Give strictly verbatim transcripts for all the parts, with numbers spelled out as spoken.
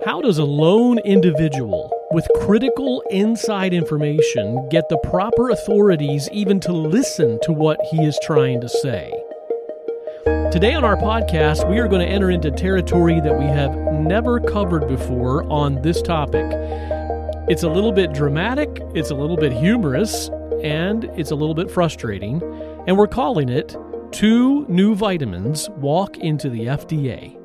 How does a lone individual with critical inside information get the proper authorities even to listen to what he is trying to say? Today on our podcast, we are going to enter into territory that we have never covered before on this topic. It's a little bit dramatic, it's a little bit humorous, and it's a little bit frustrating, and we're calling it Two New Vitamins Walk into the F D A.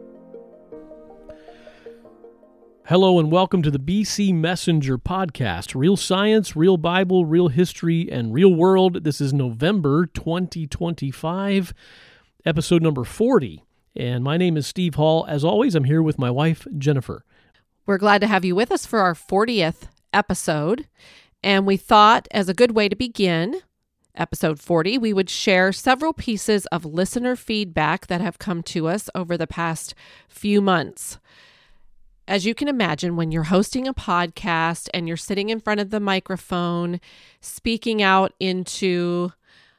Hello and welcome to the B C Messenger podcast. Real science, real Bible, real history, and real world. This is November twenty twenty-five, episode number forty. And my name is Steve Hall. As always, I'm here with my wife, Jennifer. We're glad to have you with us for our fortieth episode. And we thought, as a good way to begin episode forty, we would share several pieces of listener feedback that have come to us over the past few months. As you can imagine, when you're hosting a podcast and you're sitting in front of the microphone, speaking out into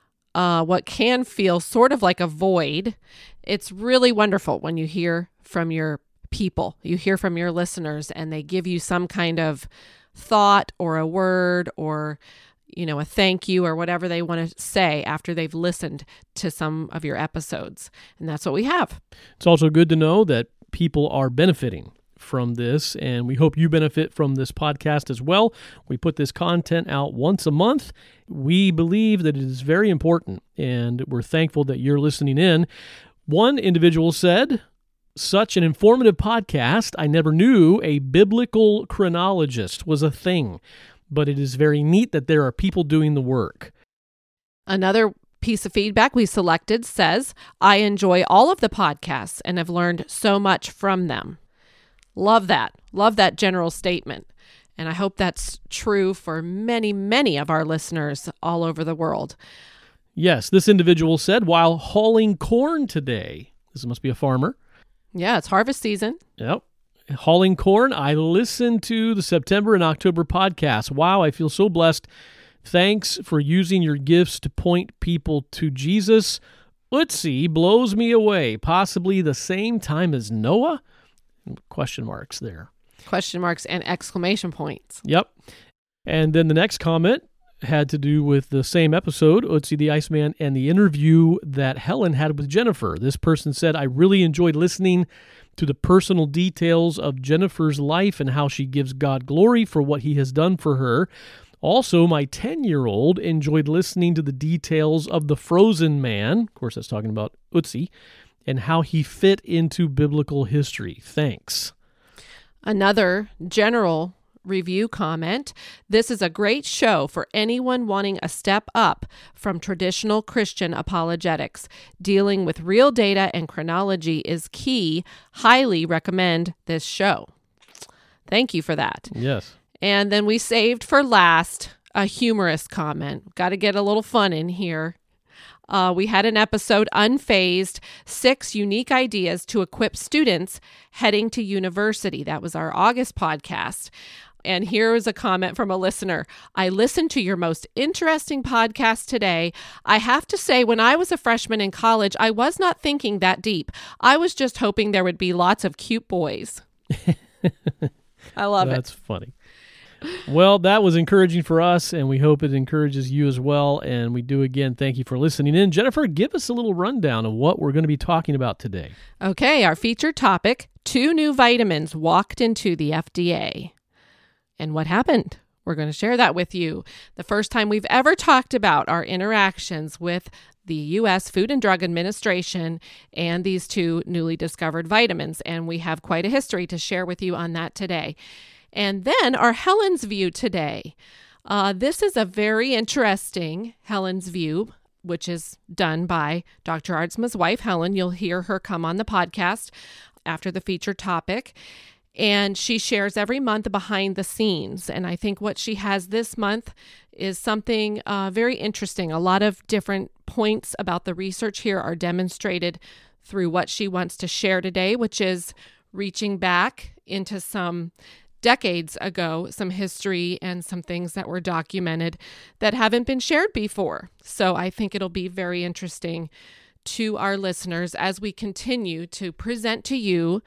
uh, what can feel sort of like a void, it's really wonderful when you hear from your people, you hear from your listeners, and they give you some kind of thought or a word or, you know, a thank you or whatever they want to say after they've listened to some of your episodes. And that's what we have. It's also good to know that people are benefiting from this, and we hope you benefit from this podcast as well. We put this content out once a month. We believe that it is very important, and we're thankful that you're listening in. One individual said, "Such an informative podcast. I never knew a biblical chronologist was a thing, but it is very neat that there are people doing the work." Another piece of feedback we selected says, "I enjoy all of the podcasts and have learned so much from them." Love that. Love that general statement. And I hope that's true for many, many of our listeners all over the world. Yes, this individual said, while hauling corn today, this must be a farmer. Yeah, it's harvest season. Yep. Hauling corn, I listened to the September and October podcast. Wow, I feel so blessed. Thanks for using your gifts to point people to Jesus. Utsi blows me away. Possibly the same time as Noah? Question marks there. Question marks and exclamation points. Yep. And then the next comment had to do with the same episode, Utsi the Iceman, and the interview that Helen had with Jennifer. This person said, "I really enjoyed listening to the personal details of Jennifer's life and how she gives God glory for what he has done for her. Also, my ten-year-old enjoyed listening to the details of the frozen man," of course that's talking about Utsi, "and how he fit into biblical history. Thanks." Another general review comment: "This is a great show for anyone wanting a step up from traditional Christian apologetics. Dealing with real data and chronology is key. Highly recommend this show." Thank you for that. Yes. And then we saved for last a humorous comment. Got to get a little fun in here. Uh, we had an episode, Unfazed, six unique ideas to equip students heading to university. That was our August podcast. And here was a comment from a listener. "I listened to your most interesting podcast today. I have to say, when I was a freshman in college, I was not thinking that deep. I was just hoping there would be lots of cute boys." I love That's it. That's funny. Well, that was encouraging for us, and we hope it encourages you as well. And we do, again, thank you for listening in. Jennifer, give us a little rundown of what we're going to be talking about today. Okay, our featured topic, two new vitamins walked into the F D A. And what happened? We're going to share that with you. The first time we've ever talked about our interactions with the U S Food and Drug Administration and these two newly discovered vitamins. And we have quite a history to share with you on that today. And then our Helen's View today. Uh, this is a very interesting Helen's View, which is done by Doctor Aardsma's wife, Helen. You'll hear her come on the podcast after the featured topic. And she shares every month behind the scenes. And I think what she has this month is something uh, very interesting. A lot of different points about the research here are demonstrated through what she wants to share today, which is reaching back into some decades ago, some history and some things that were documented that haven't been shared before. So I think it'll be very interesting to our listeners as we continue to present to you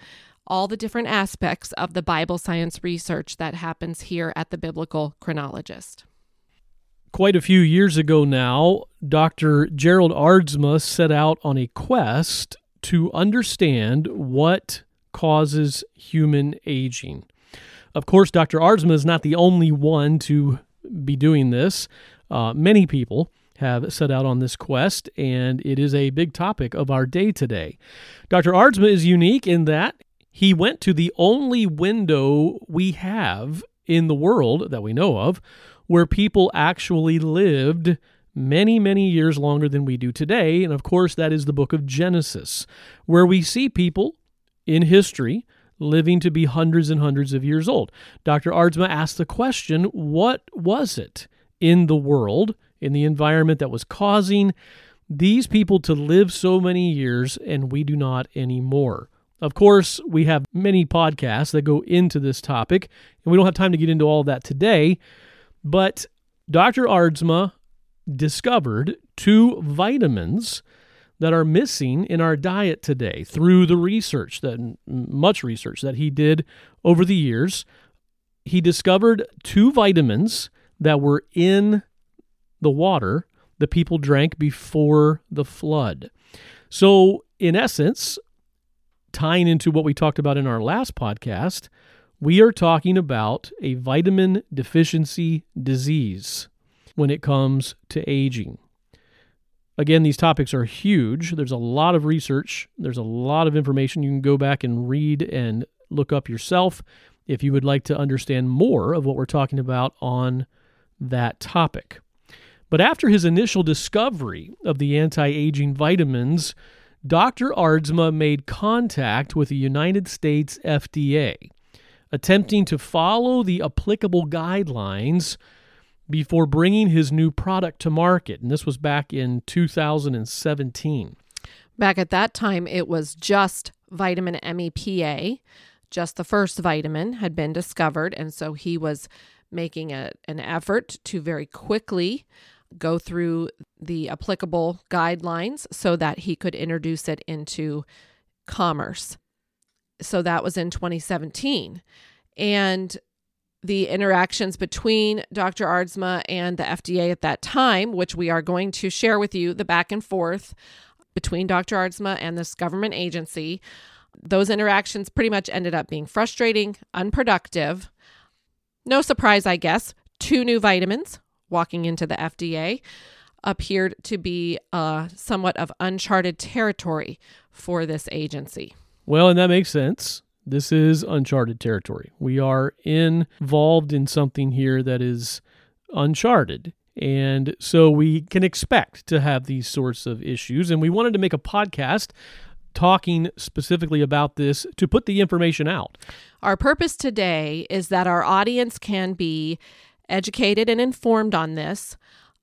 all the different aspects of the Bible science research that happens here at the Biblical Chronologist. Quite a few years ago now, Doctor Gerald Aardsma set out on a quest to understand what causes human aging. Of course, Doctor Aardsma is not the only one to be doing this. Uh, many people have set out on this quest, and it is a big topic of our day today. Doctor Aardsma is unique in that he went to the only window we have in the world that we know of where people actually lived many, many years longer than we do today. And of course, that is the book of Genesis, where we see people in history living to be hundreds and hundreds of years old. Doctor Aardsma asked the question, what was it in the world, in the environment that was causing these people to live so many years and we do not anymore? Of course, we have many podcasts that go into this topic, and we don't have time to get into all of that today, but Doctor Aardsma discovered two vitamins that are missing in our diet today through the research, that much research that he did over the years. He discovered two vitamins that were in the water the people drank before the flood. So, in essence, tying into what we talked about in our last podcast, we are talking about a vitamin deficiency disease when it comes to aging. Again, these topics are huge. There's a lot of research. There's a lot of information you can go back and read and look up yourself if you would like to understand more of what we're talking about on that topic. But after his initial discovery of the anti-aging vitamins, Doctor Aardsma made contact with the United States F D A, attempting to follow the applicable guidelines before bringing his new product to market. And this was back in two thousand seventeen. Back at that time, it was just vitamin M E P A. Just the first vitamin had been discovered, and so he was making a, an effort to very quickly go through the applicable guidelines so that he could introduce it into commerce. So that was in twenty seventeen. And the interactions between Doctor Aardsma and the F D A at that time, which we are going to share with you, the back and forth between Doctor Aardsma and this government agency, those interactions pretty much ended up being frustrating, unproductive. No surprise, I guess. Two new vitamins walking into the F D A appeared to be uh, somewhat of uncharted territory for this agency. Well, and that makes sense. This is uncharted territory. We are involved in something here that is uncharted. And so we can expect to have these sorts of issues. And we wanted to make a podcast talking specifically about this to put the information out. Our purpose today is that our audience can be educated and informed on this,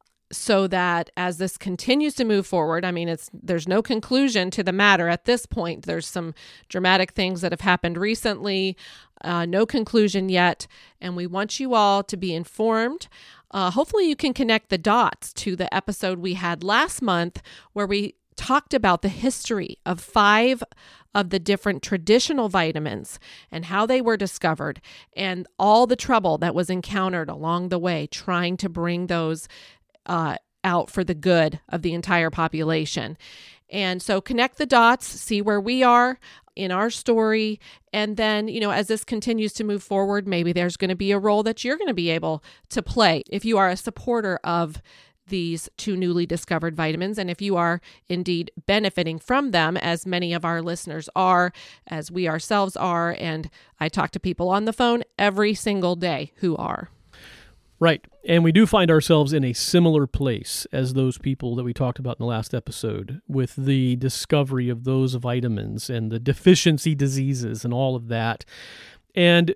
so that as this continues to move forward, I mean, it's there's no conclusion to the matter at this point. There's some dramatic things that have happened recently, uh, no conclusion yet, and we want you all to be informed. Uh, hopefully you can connect the dots to the episode we had last month where we talked about the history of five of the different traditional vitamins and how they were discovered and all the trouble that was encountered along the way trying to bring those uh, out for the good of the entire population. And so connect the dots, see where we are in our story. And then, you know, as this continues to move forward, maybe there's going to be a role that you're going to be able to play if you are a supporter of these two newly discovered vitamins. And if you are indeed benefiting from them, as many of our listeners are, as we ourselves are, and I talk to people on the phone every single day who are. Right. And we do find ourselves in a similar place as those people that we talked about in the last episode with the discovery of those vitamins and the deficiency diseases and all of that. And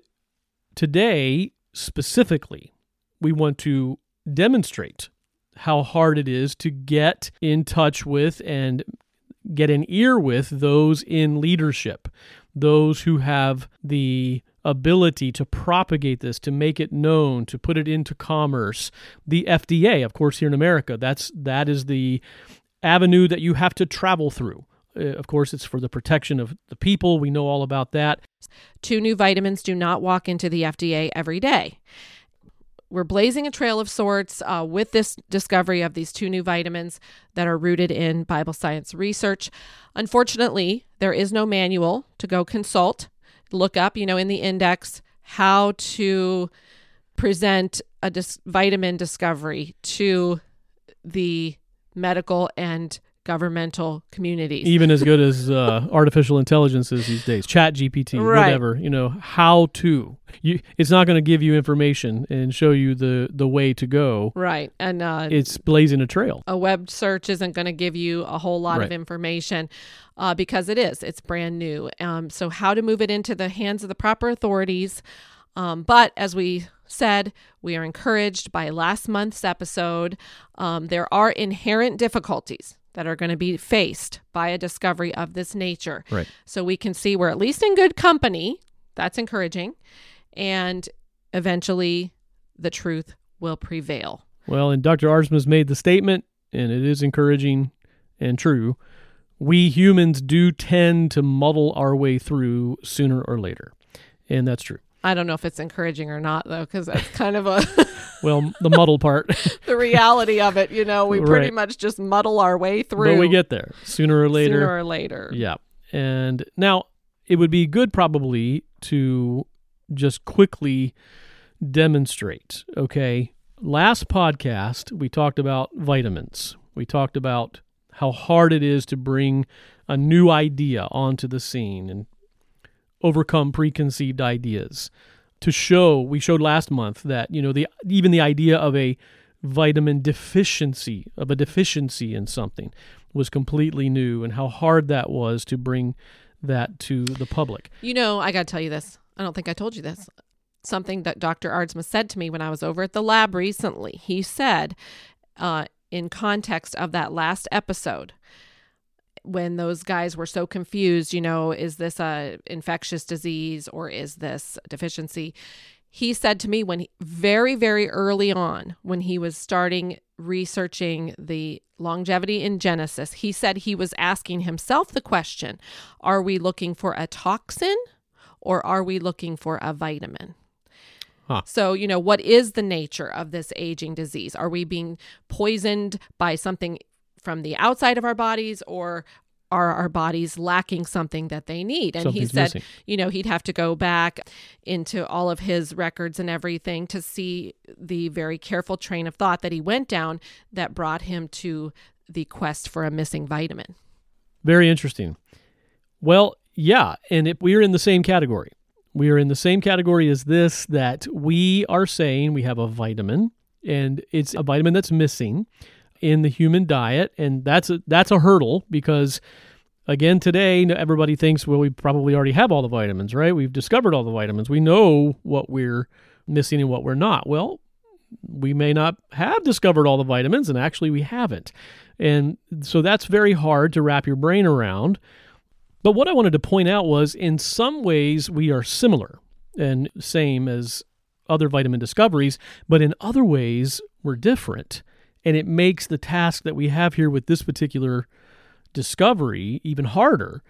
today, specifically, we want to demonstrate how hard it is to get in touch with and get an ear with those in leadership, those who have the ability to propagate this, to make it known, to put it into commerce. The F D A, of course, here in America, that's that is the avenue that you have to travel through Uh, of course, it's for the protection of the people. We know all about that. Two new vitamins do not walk into the F D A every day. We're blazing a trail of sorts uh, with this discovery of these two new vitamins that are rooted in Bible science research. Unfortunately, there is no manual to go consult, look up, you know, in the index, how to present a dis- vitamin discovery to the medical and governmental communities. Even as good as uh, artificial intelligence is these days, Chat G P T, right. whatever, you know, how to. You, it's not going to give you information and show you the, the way to go. Right. And uh, it's blazing a trail. A web search isn't going to give you a whole lot right. of information uh, because it is. It's brand new. Um, so how to move it into the hands of the proper authorities. Um, but as we said, we are encouraged by last month's episode. Um, there are inherent difficulties that are going to be faced by a discovery of this nature. Right. So we can see we're at least in good company. That's encouraging. And eventually the truth will prevail. Well, and Doctor Aardsma's made the statement, and it is encouraging and true. We humans do tend to muddle our way through sooner or later. And that's true. I don't know if it's encouraging or not, though, because that's kind of a... well, the muddle part. The reality of it, you know, we pretty right. much just muddle our way through. But we get there sooner or later. Sooner or later. Yeah. And now it would be good probably to just quickly demonstrate, okay? Last podcast, we talked about vitamins. We talked about how hard it is to bring a new idea onto the scene and overcome preconceived ideas. To show, we showed last month that, you know, the even the idea of a vitamin deficiency, of a deficiency in something, was completely new, and how hard that was to bring that to the public. You know, I got to tell you this. I don't think I told you this. Something that Doctor Aardsma said to me when I was over at the lab recently. He said, uh, in context of that last episode, when those guys were so confused, you know, is this a infectious disease or is this a deficiency? He said to me when he, very, very early on, when he was starting researching the longevity in Genesis, he said he was asking himself the question, are we looking for a toxin or are we looking for a vitamin? Huh. So, you know, what is the nature of this aging disease? Are we being poisoned by something from the outside of our bodies, or are our bodies lacking something that they need? And Something's he said, missing. you know, he'd have to go back into all of his records and everything to see the very careful train of thought that he went down that brought him to the quest for a missing vitamin. Very interesting. Well, yeah, and if we are in the same category. We are in the same category as this, that we are saying we have a vitamin, and it's a vitamin that's missing in the human diet, and that's a, that's a hurdle because, again, today everybody thinks, well, we probably already have all the vitamins, right? We've discovered all the vitamins. We know what we're missing and what we're not. Well, we may not have discovered all the vitamins, and actually we haven't. And so that's very hard to wrap your brain around. But what I wanted to point out was, in some ways, we are similar and same as other vitamin discoveries, but in other ways, we're different. And it makes the task that we have here with this particular discovery even harder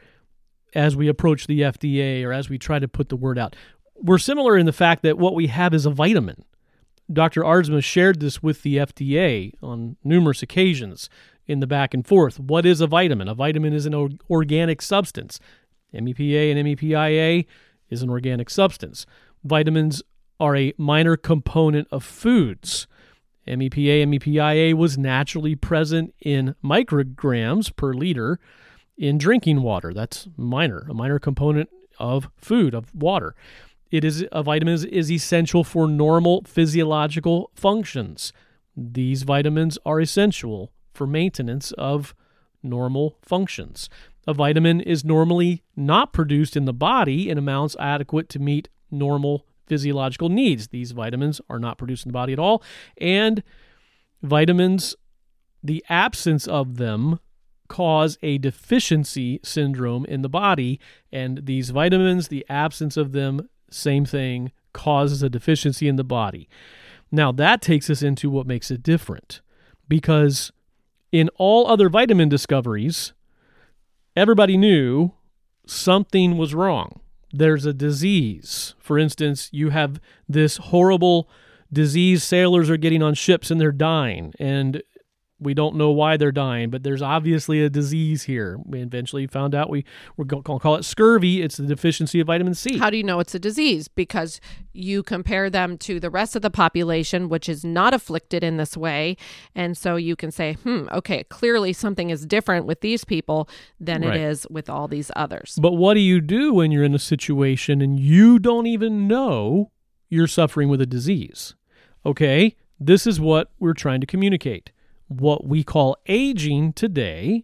as we approach the F D A or as we try to put the word out. We're similar in the fact that what we have is a vitamin. Doctor Aardsma shared this with the F D A on numerous occasions in the back and forth. What is a vitamin? A vitamin is an organic substance. M E P A and M E P I A is an organic substance. Vitamins are a minor component of foods. M E P A, M E P I A was naturally present in micrograms per liter in drinking water. That's minor, a minor component of food, of water. It is a vitamin is, is essential for normal physiological functions. These vitamins are essential for maintenance of normal functions. A vitamin is normally not produced in the body in amounts adequate to meet normal physiological needs. These vitamins are not produced in the body at all. And vitamins, the absence of them, cause a deficiency syndrome in the body. And these vitamins, the absence of them, same thing, causes a deficiency in the body. Now that takes us into what makes it different. Because in all other vitamin discoveries, everybody knew something was wrong. There's a disease. For instance, you have this horrible disease. Sailors are getting on ships and they're dying, and we don't know why they're dying, but there's obviously a disease here. We eventually found out we, we're going to call it scurvy. It's the deficiency of vitamin C. How do you know it's a disease? Because you compare them to the rest of the population, which is not afflicted in this way. And so you can say, hmm, okay, clearly something is different with these people than Right. it is with all these others. But what do you do when you're in a situation and you don't even know you're suffering with a disease? Okay, this is what we're trying to communicate. What we call aging today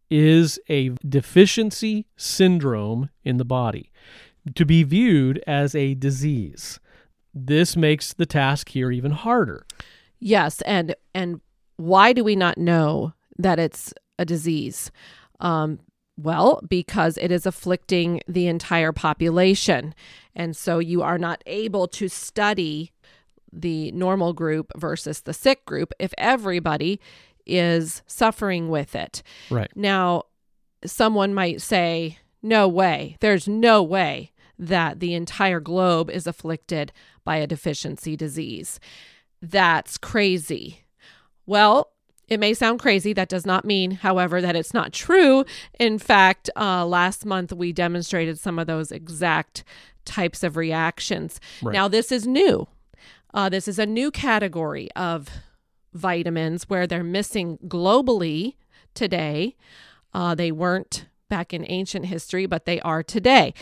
is a deficiency syndrome in the body, to be viewed as a disease. This makes the task here even harder. Yes, and and why do we not know that it's a disease? Um, well, because it is afflicting the entire population. And so you are not able to study the normal group versus the sick group if everybody is suffering with it. Right. Now, someone might say, no way, there's no way that the entire globe is afflicted by a deficiency disease. That's crazy. Well, it may sound crazy. That does not mean, however, that it's not true. In fact, uh, last month we demonstrated some of those exact types of reactions. Right. Now, this is new. Uh, this is a new category of vitamins where they're missing globally today. Uh, they weren't back in ancient history, but they are today.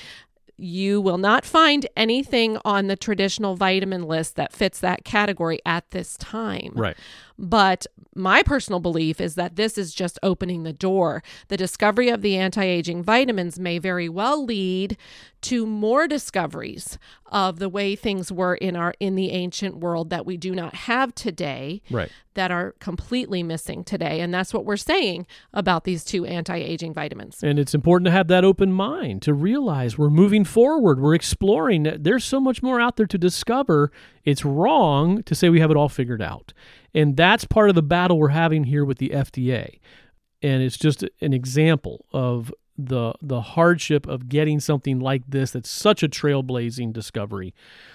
You will not find anything on the traditional vitamin list that fits that category at this time. Right. But my personal belief is that this is just opening the door. The discovery of the anti-aging vitamins may very well lead to more discoveries of the way things were in our in the ancient world that we do not have today, Right. that are completely missing today. And that's what we're saying about these two anti-aging vitamins. And it's important to have that open mind, to realize we're moving forward, we're exploring. There's so much more out there to discover. It's wrong to say we have it all figured out. And that's part of the battle we're having here with the F D A. And it's just an example of the the hardship of getting something like this that's such a trailblazing discovery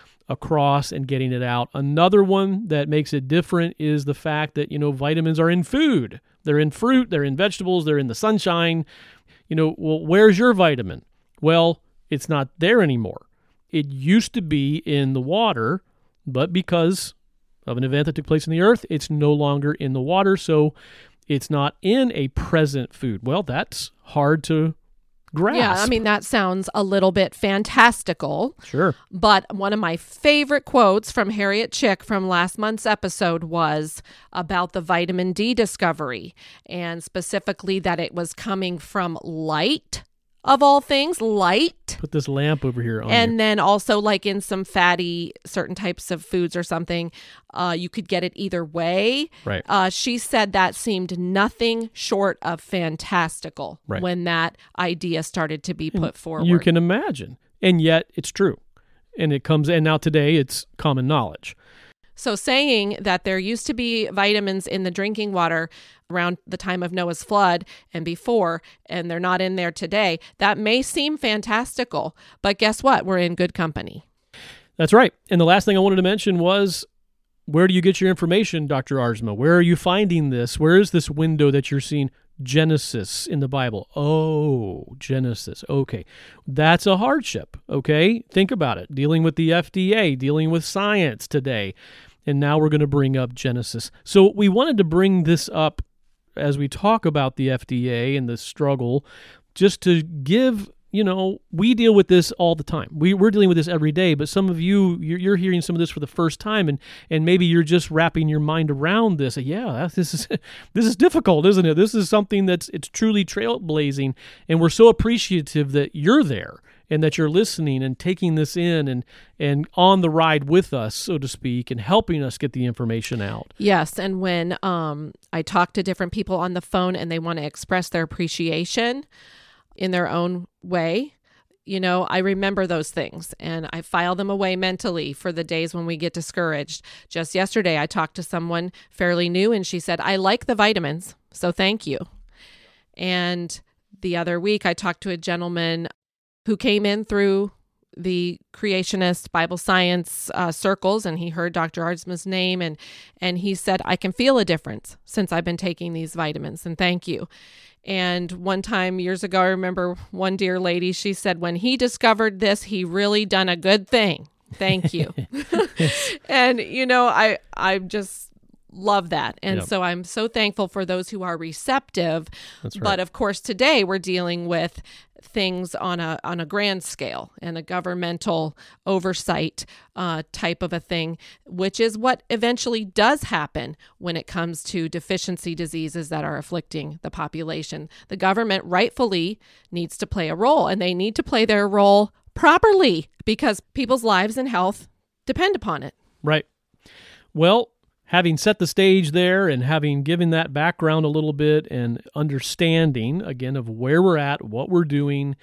across and getting it out. Another one that makes it different is the fact that, you know, vitamins are in food. They're in fruit, they're in vegetables, they're in the sunshine. You know, well, where's your vitamin? Well, it's not there anymore. It used to be in the water, but because of an event that took place in the earth, it's no longer in the water, so it's not in a present food. Well, that's hard to grasp. Yeah, I mean, that sounds a little bit fantastical. Sure. But one of my favorite quotes from Harriet Chick from last month's episode was about the vitamin D discovery, and specifically that it was coming from light, of all things, light. Put this lamp over here on And you. then also like in some fatty, certain types of foods or something, uh, you could get it either way. Right. Uh, she said that seemed nothing short of fantastical Right. when that idea started to be put forward. You can imagine. And yet it's true. And it comes, and now today it's common knowledge. So saying that there used to be vitamins in the drinking water around the time of Noah's flood and before, and they're not in there today, that may seem fantastical, but guess what? We're in good company. That's right. And the last thing I wanted to mention was, where do you get your information, Doctor Arzma? Where are you finding this? Where is this window that you're seeing? Genesis in the Bible. Oh, Genesis. Okay. That's a hardship. Okay. Think about it. Dealing with the F D A, dealing with science today. And now we're going to bring up Genesis. So we wanted to bring this up as we talk about the F D A and the struggle, just to give, you know, we deal with this all the time. We, we're dealing with this every day, but some of you, you're, you're hearing some of this for the first time, and and maybe you're just wrapping your mind around this. Yeah, this is this is difficult, isn't it? This is something that's it's truly trailblazing, and we're so appreciative that you're there and that you're listening and taking this in and and on the ride with us, so to speak, and helping us get the information out. Yes, and when um, I talk to different people on the phone and they want to express their appreciation in their own way, you know, I remember those things and I file them away mentally for the days when we get discouraged. Just yesterday, I talked to someone fairly new and she said, I like the vitamins, so thank you. And The other week, I talked to a gentleman who came in through the creationist Bible science uh, circles, and he heard Doctor Aardsma's name, and and he said, I can feel a difference since I've been taking these vitamins, and thank you. And one time years ago, I remember one dear lady, she said, when he discovered this, he really done a good thing. Thank you. And, you know, I, I just love that. And Yep. so I'm so thankful for those who are receptive. That's right. But of course, today we're dealing with things on a on a grand scale and a governmental oversight uh, type of a thing, which is what eventually does happen when it comes to deficiency diseases that are afflicting the population. The government rightfully needs to play a role, and they need to play their role properly because people's lives and health depend upon it. Right. Well, having set the stage there and having given that background a little bit and understanding, again, of where we're at, what we're doing,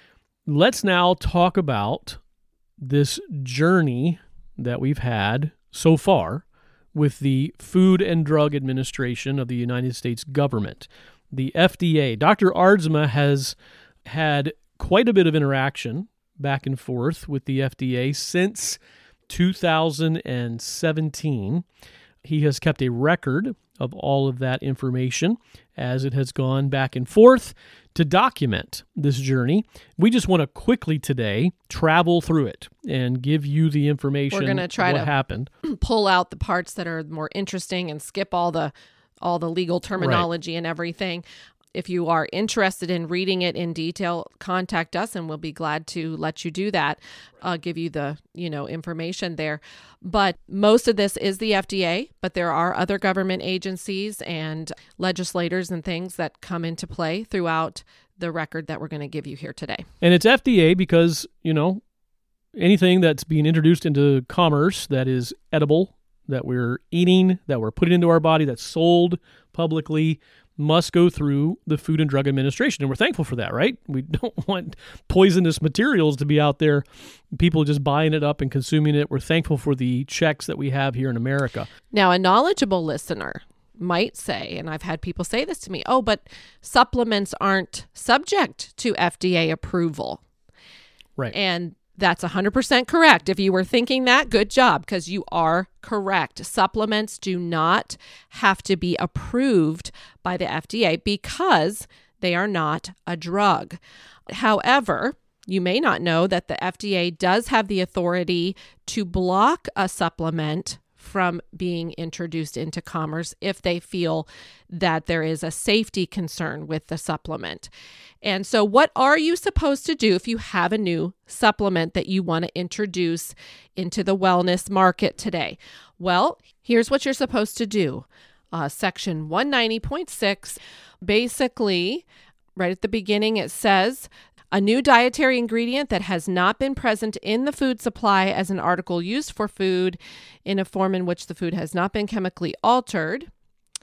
let's now talk about this journey that we've had so far with the Food and Drug Administration of the United States government, the F D A. Doctor Aardsma has had quite a bit of interaction back and forth with the F D A since two thousand seventeen. He has kept a record of all of that information as it has gone back and forth to document this journey. We just want to quickly today travel through it and give you the information. We're going to try what to happened. pull out the parts that are more interesting and skip all the all the legal terminology and everything. If you are interested in reading it in detail, contact us and we'll be glad to let you do that. Uh, give you the, you know, information there. But most of this is the F D A, but there are other government agencies and legislators and things that come into play throughout the record that we're going to give you here today. And it's F D A because, you know, anything that's being introduced into commerce that is edible, that we're eating, that we're putting into our body, that's sold publicly, must go through the Food and Drug Administration. And we're thankful for that, right? We don't want poisonous materials to be out there, people just buying it up and consuming it. We're thankful for the checks that we have here in America. Now, a knowledgeable listener might say, and I've had people say this to me, oh, but supplements aren't subject to F D A approval. Right. And that's one hundred percent correct. If you were thinking that, good job, because you are correct. Supplements do not have to be approved by the F D A because they are not a drug. However, you may not know that the F D A does have the authority to block a supplement from being introduced into commerce if they feel that there is a safety concern with the supplement. And so what are you supposed to do if you have a new supplement that you want to introduce into the wellness market today? Well, here's what you're supposed to do. Uh, section one ninety point six, basically, right at the beginning, it says, a new dietary ingredient that has not been present in the food supply as an article used for food in a form in which the food has not been chemically altered,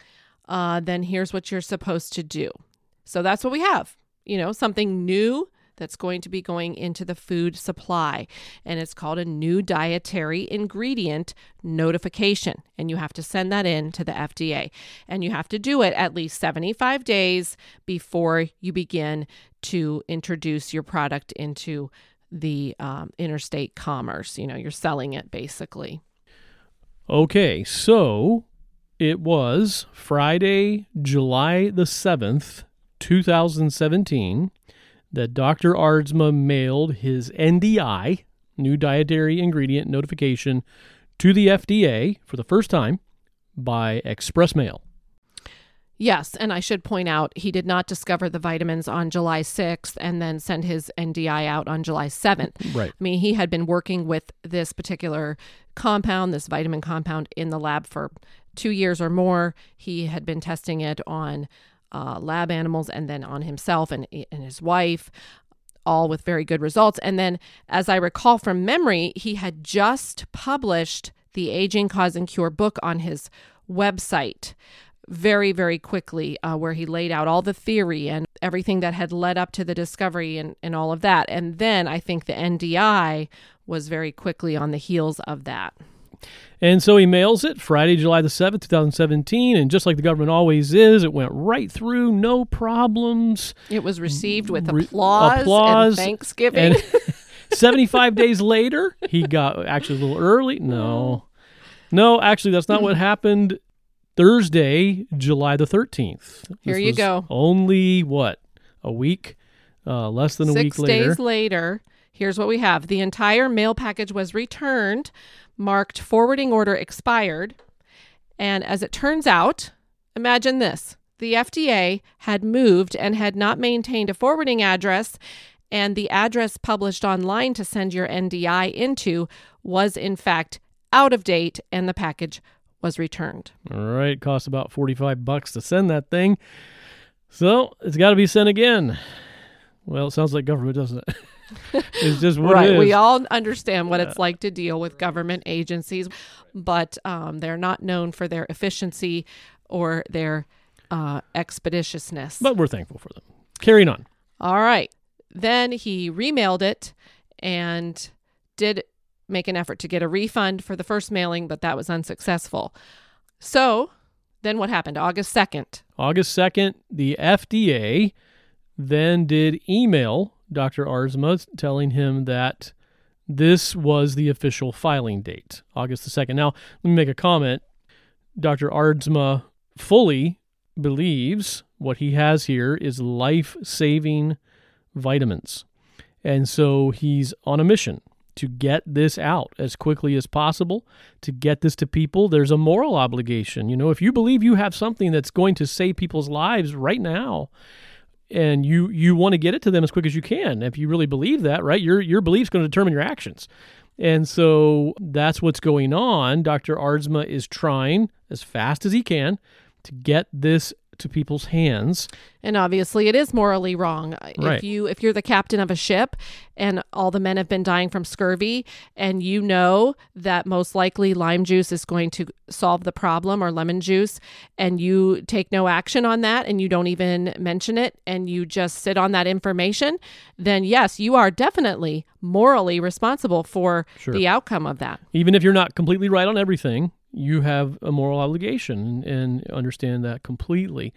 uh, then here's what you're supposed to do. So that's what we have, you know, something new that's going to be going into the food supply. And it's called a new dietary ingredient notification. And you have to send that in to the F D A. And you have to do it at least seventy-five days before you begin to introduce your product into the um, interstate commerce. You know, you're selling it basically. Okay, so it was Friday, July the seventh, two thousand seventeen, that Doctor Aardsma mailed his N D I, New Dietary Ingredient Notification, to the F D A for the first time by express mail. Yes, and I should point out, he did not discover the vitamins on July sixth and then send his N D I out on July seventh. Right. I mean, he had been working with this particular compound, this vitamin compound, in the lab for two years or more. He had been testing it on uh, lab animals and then on himself and, and his wife, all with very good results. And then, as I recall from memory, he had just published the Aging, Cause, and Cure book on his website very, very quickly, uh, where he laid out all the theory and everything that had led up to the discovery and, and all of that. And then I think the N D I was very quickly on the heels of that. And so he mails it Friday, July the seventh, twenty seventeen. And just like the government always is, it went right through, no problems. It was received with Re- applause, applause and Thanksgiving. And seventy-five days later, he got actually a little early. No, no, actually, that's not what happened. Thursday, July the thirteenth. Here This you was go. Only what? A week? Uh, less than a Six week later. days later, here's what we have. The entire mail package was returned, marked forwarding order expired. And as it turns out, imagine this. The F D A had moved and had not maintained a forwarding address, and the address published online to send your N D I into was in fact out of date, and the package was returned. All right. It costs about forty-five bucks to send that thing. So it's got to be sent again. Well, it sounds like government, doesn't it? It's just what Right. it is. We all understand what it's like to deal with government agencies, but um, they're not known for their efficiency or their uh, expeditiousness. But we're thankful for them. Carrying on. All right. Then he remailed it and did make an effort to get a refund for the first mailing, but that was unsuccessful. So then what happened? August second. August second, the F D A then did email Doctor Aardsma telling him that this was the official filing date, August the second. Now, let me make a comment. Doctor Aardsma fully believes what he has here is life-saving vitamins. And so he's on a mission to get this out as quickly as possible, to get this to people. There's a moral obligation. You know, if you believe you have something that's going to save people's lives right now, and you you want to get it to them as quick as you can, if you really believe that, right, your your belief's going to determine your actions. And so that's what's going on. Doctor Aardsma is trying as fast as he can to get this to people's hands. And obviously it is morally wrong. Right. If you if you're the captain of a ship and all the men have been dying from scurvy, and you know that most likely lime juice is going to solve the problem, or lemon juice, and you take no action on that and you don't even mention it and you just sit on that information, then yes, you are definitely morally responsible for Sure. the outcome of that. Even if you're not completely right on everything, you have a moral obligation, and understand that completely.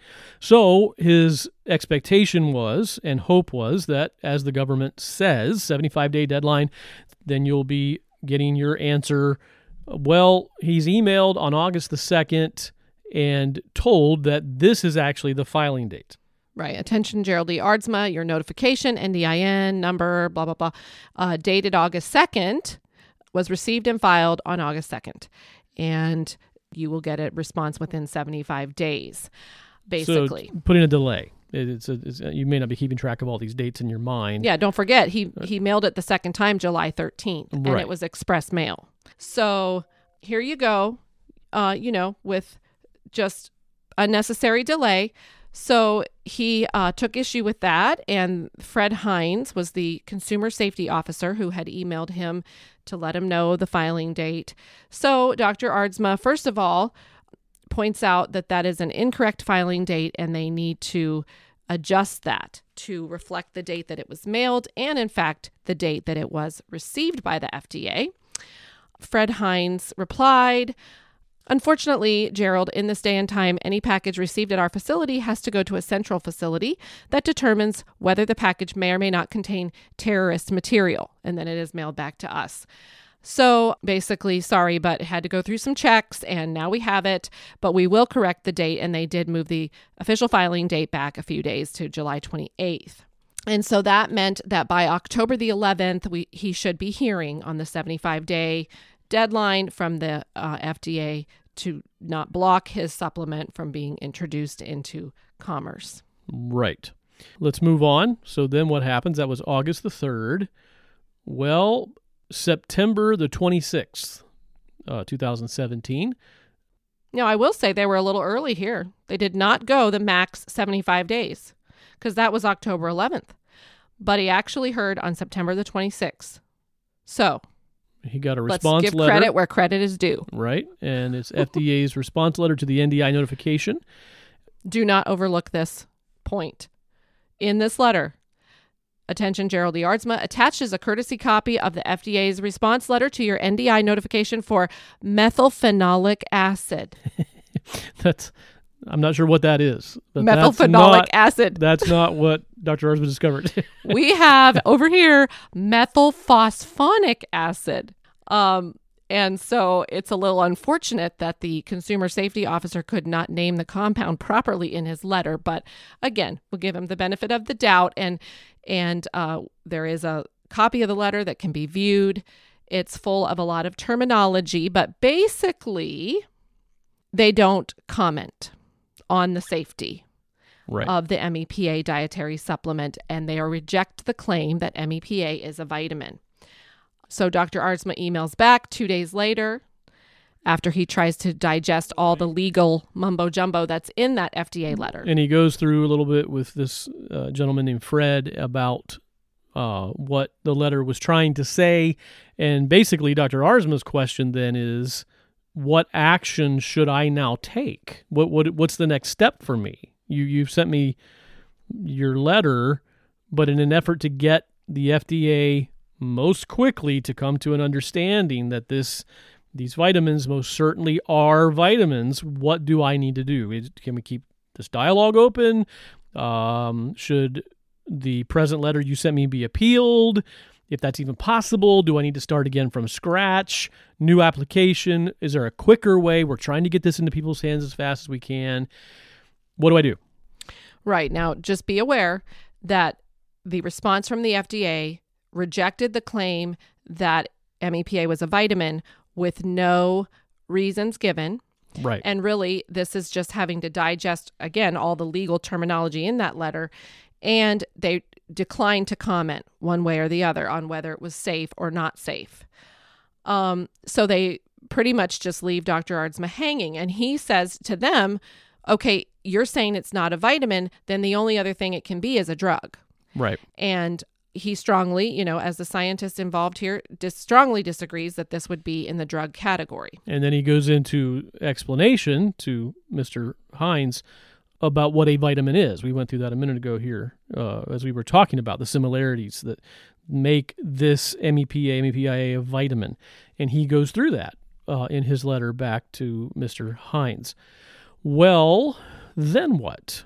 So his expectation was and hope was that, as the government says, seventy-five day deadline, then you'll be getting your answer. Well, he's emailed on August the second and told that this is actually the filing date. Right. Attention, Gerald E. Aardsma, your notification, N D I N, number, blah, blah, blah, uh, dated August second, was received and filed on August second. And you will get a response within seventy-five days, basically. So putting a delay. It- It's a, it's a, you may not be keeping track of all these dates in your mind. Yeah, don't forget, he, he mailed it the second time, July thirteenth, and Right. it was express mail. So here you go, uh, you know, with just unnecessary delay. So he uh, took issue with that, and Fred Hines was the consumer safety officer who had emailed him to let him know the filing date. So Doctor Aardsma, first of all, points out that that is an incorrect filing date, and they need to adjust that to reflect the date that it was mailed and, in fact, the date that it was received by the F D A. Fred Hines replied, "Unfortunately, Gerald, in this day and time, any package received at our facility has to go to a central facility that determines whether the package may or may not contain terrorist material, and then it is mailed back to us. So basically, sorry, but it had to go through some checks, and now we have it, but we will correct the date," and they did move the official filing date back a few days to July twenty-eighth. And so that meant that by October the eleventh, we, he should be hearing on the seventy-five day deadline from the uh, F D A to not block his supplement from being introduced into commerce. Right. Let's move on. So then what happens? That was August the third. Well, September the twenty-sixth, uh, two thousand seventeen. Now, I will say they were a little early here. They did not go the max seventy-five days because that was October eleventh. But he actually heard on September the twenty-sixth. So He got a let's response give letter. credit where credit is due. Right. And it's F D A's response letter to the N D I notification. Do not overlook this point. In this letter, attention, Gerald E. Aardsma, attached is a courtesy copy of the F D A's response letter to your N D I notification for methylphenolic acid. That's, I'm not sure what that is. But Methylphenolic that's not, acid. That's not what Doctor Aardsma discovered. We have over here methylphosphonic acid. Um, and so it's a little unfortunate that the consumer safety officer could not name the compound properly in his letter. But again, we'll give him the benefit of the doubt. And, and uh, there is a copy of the letter that can be viewed. It's full of a lot of terminology, but basically they don't comment on the safety right. of the M E P A dietary supplement, and they reject the claim that M E P A is a vitamin. So Doctor Aardsma emails back two days later after he tries to digest all the legal mumbo jumbo that's in that F D A letter. And he goes through a little bit with this uh, gentleman named Fred about uh, what the letter was trying to say. And basically Doctor Aardsma's question then is, what action should I now take? What what what's the next step for me? You you've sent me your letter, but in an effort to get the F D A most quickly to come to an understanding that this these vitamins most certainly are vitamins, what do I need to do? Is, can we keep this dialogue open? Um, should the present letter you sent me be appealed? If that's even possible, do I need to start again from scratch? New application? Is there a quicker way? We're trying to get this into people's hands as fast as we can. What do I do? Right. Now, just be aware that the response from the F D A rejected the claim that M E P A was a vitamin with no reasons given. Right. And really, this is just having to digest, again, all the legal terminology in that letter. And they declined to comment one way or the other on whether it was safe or not safe. Um, so they pretty much just leave Doctor Aardsma hanging. And he says to them, okay, you're saying it's not a vitamin, then the only other thing it can be is a drug. Right. And he strongly, you know, as the scientist involved here, dis- strongly disagrees that this would be in the drug category. And then he goes into explanation to Mister Hines about what a vitamin is. We went through that a minute ago here uh, as we were talking about the similarities that make this M E P A, M E P I A a vitamin. And he goes through that uh, in his letter back to Mister Hines. Well, then what?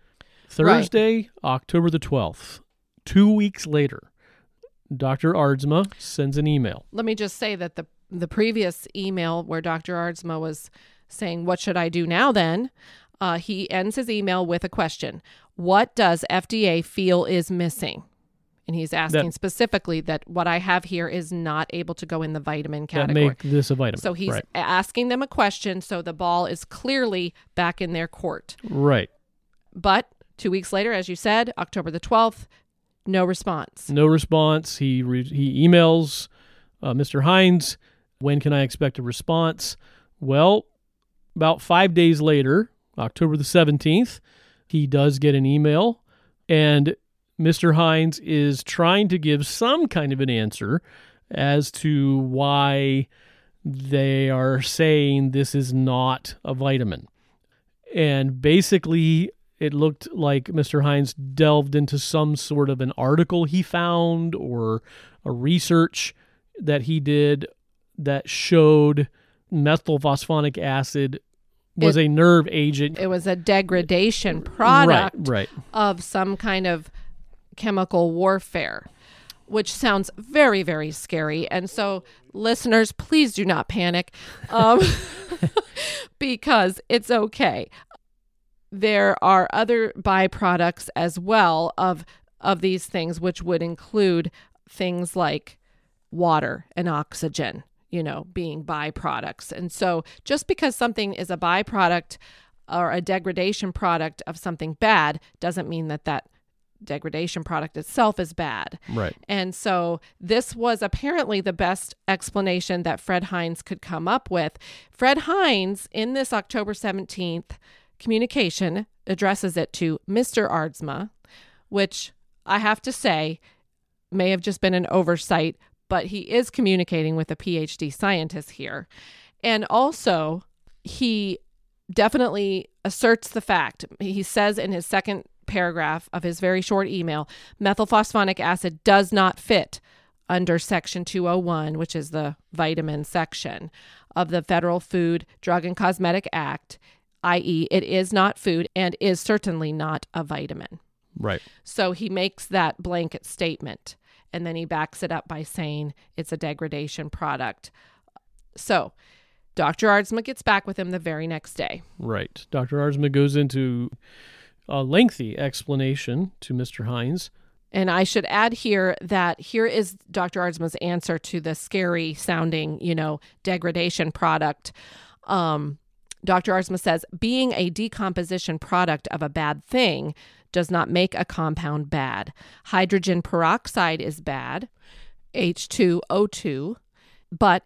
Thursday, right. October the twelfth, two weeks later, Doctor Aardsma sends an email. Let me just say that the, the previous email where Doctor Aardsma was saying, what should I do now then? Uh, he ends his email with a question. What does F D A feel is missing? And he's asking that, specifically that what I have here is not able to go in the vitamin category. That make this a vitamin. So he's right. asking them a question, so the ball is clearly back in their court. Right. But two weeks later, as you said, October the twelfth, no response. No response. He re- he emails uh, Mister Hines, when can I expect a response? Well, about five days later, October the seventeenth, he does get an email, and Mister Hines is trying to give some kind of an answer as to why they are saying this is not a vitamin. And basically, it looked like Mister Hines delved into some sort of an article he found or a research that he did that showed methylphosphonic acid was it, a nerve agent. It was a degradation product right, right. of some kind of chemical warfare, which sounds very, very scary. And so, listeners, please do not panic um, because it's okay. There are other byproducts as well of of these things, which would include things like water and oxygen, you know, being byproducts. And so just because something is a byproduct or a degradation product of something bad doesn't mean that that degradation product itself is bad. Right. And so this was apparently the best explanation that Fred Hines could come up with. Fred Hines, in this October seventeenth communication, addresses it to Mister Aardsma, which I have to say may have just been an oversight, but he is communicating with a P H D scientist here. And also, he definitely asserts the fact, he says in his second paragraph of his very short email, methylphosphonic acid does not fit under Section two oh one, which is the vitamin section of the Federal Food, Drug, and Cosmetic Act, that is it is not food and is certainly not a vitamin. Right. So he makes that blanket statement, and then he backs it up by saying it's a degradation product. So Doctor Aardsma gets back with him the very next day. Right. Doctor Aardsma goes into a lengthy explanation to Mister Hines. And I should add here that here is Doctor Aardsma's answer to the scary sounding, you know, degradation product. Um, Doctor Aardsma says, being a decomposition product of a bad thing does not make a compound bad. Hydrogen peroxide is bad, H two O two, but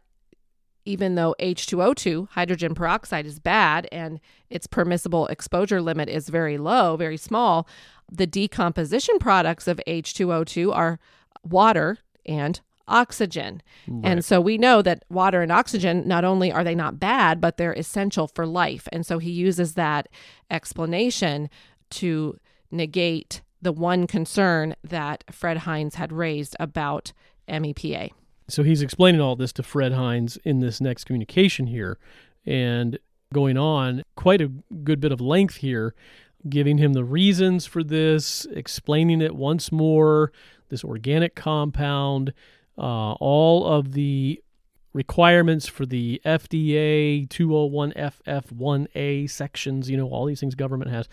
even though H two O two, hydrogen peroxide, is bad and its permissible exposure limit is very low, very small, the decomposition products of H two O two are water and oxygen. Right. And so we know that water and oxygen, not only are they not bad, but they're essential for life. And so he uses that explanation to negate the one concern that Fred Hines had raised about M E P A. So he's explaining all this to Fred Hines in this next communication here and going on quite a good bit of length here, giving him the reasons for this, explaining it once more, this organic compound, uh, all of the requirements for the F D A two oh one F F one A sections, you know, all these things government has,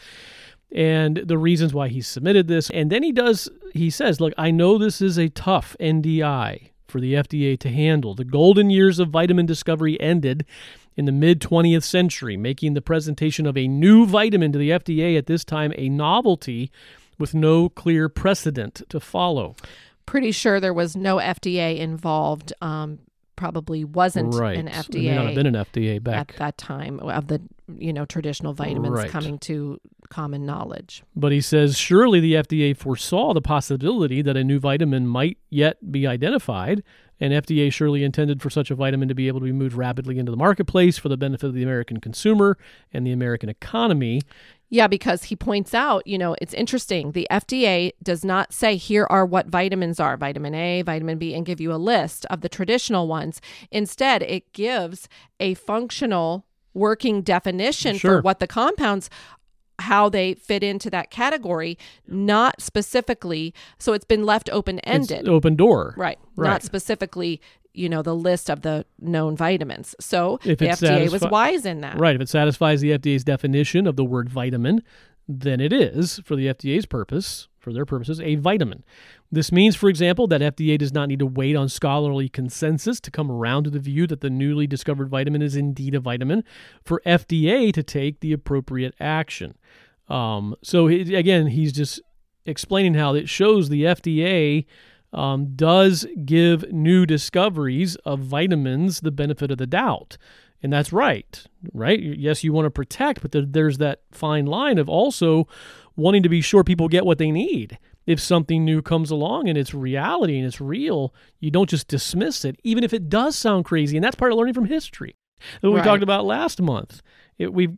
and the reasons why he submitted this. And then he does, he says, look, I know this is a tough N D I for the F D A to handle. The golden years of vitamin discovery ended in the mid-twentieth century, making the presentation of a new vitamin to the F D A at this time a novelty with no clear precedent to follow. Pretty sure there was no F D A involved. Um, probably wasn't right. an F D A. It may not have been an F D A back at that time of the, you know, traditional vitamins right. coming to common knowledge. But he says, surely the F D A foresaw the possibility that a new vitamin might yet be identified, and F D A surely intended for such a vitamin to be able to be moved rapidly into the marketplace for the benefit of the American consumer and the American economy. Yeah, because he points out, you know, it's interesting. The F D A does not say here are what vitamins are, vitamin A, vitamin B, and give you a list of the traditional ones. Instead, it gives a functional working definition sure. for what the compounds, how they fit into that category, not specifically. So it's been left open-ended. It's open door. Right. right. Not specifically, you know, the list of the known vitamins. So if the F D A satisfi- was wise in that. Right. If it satisfies the F D A's definition of the word vitamin, then it is, for the F D A's purpose, for their purposes, a vitamin. This means, for example, that F D A does not need to wait on scholarly consensus to come around to the view that the newly discovered vitamin is indeed a vitamin for F D A to take the appropriate action. Um, so, he, again, he's just explaining how it shows the F D A um, does give new discoveries of vitamins the benefit of the doubt. And that's right, right? Yes, you want to protect, but there, there's that fine line of also wanting to be sure people get what they need. If something new comes along and it's reality and it's real, you don't just dismiss it, even if it does sound crazy. And that's part of learning from history that we right. talked about last month. It, we've,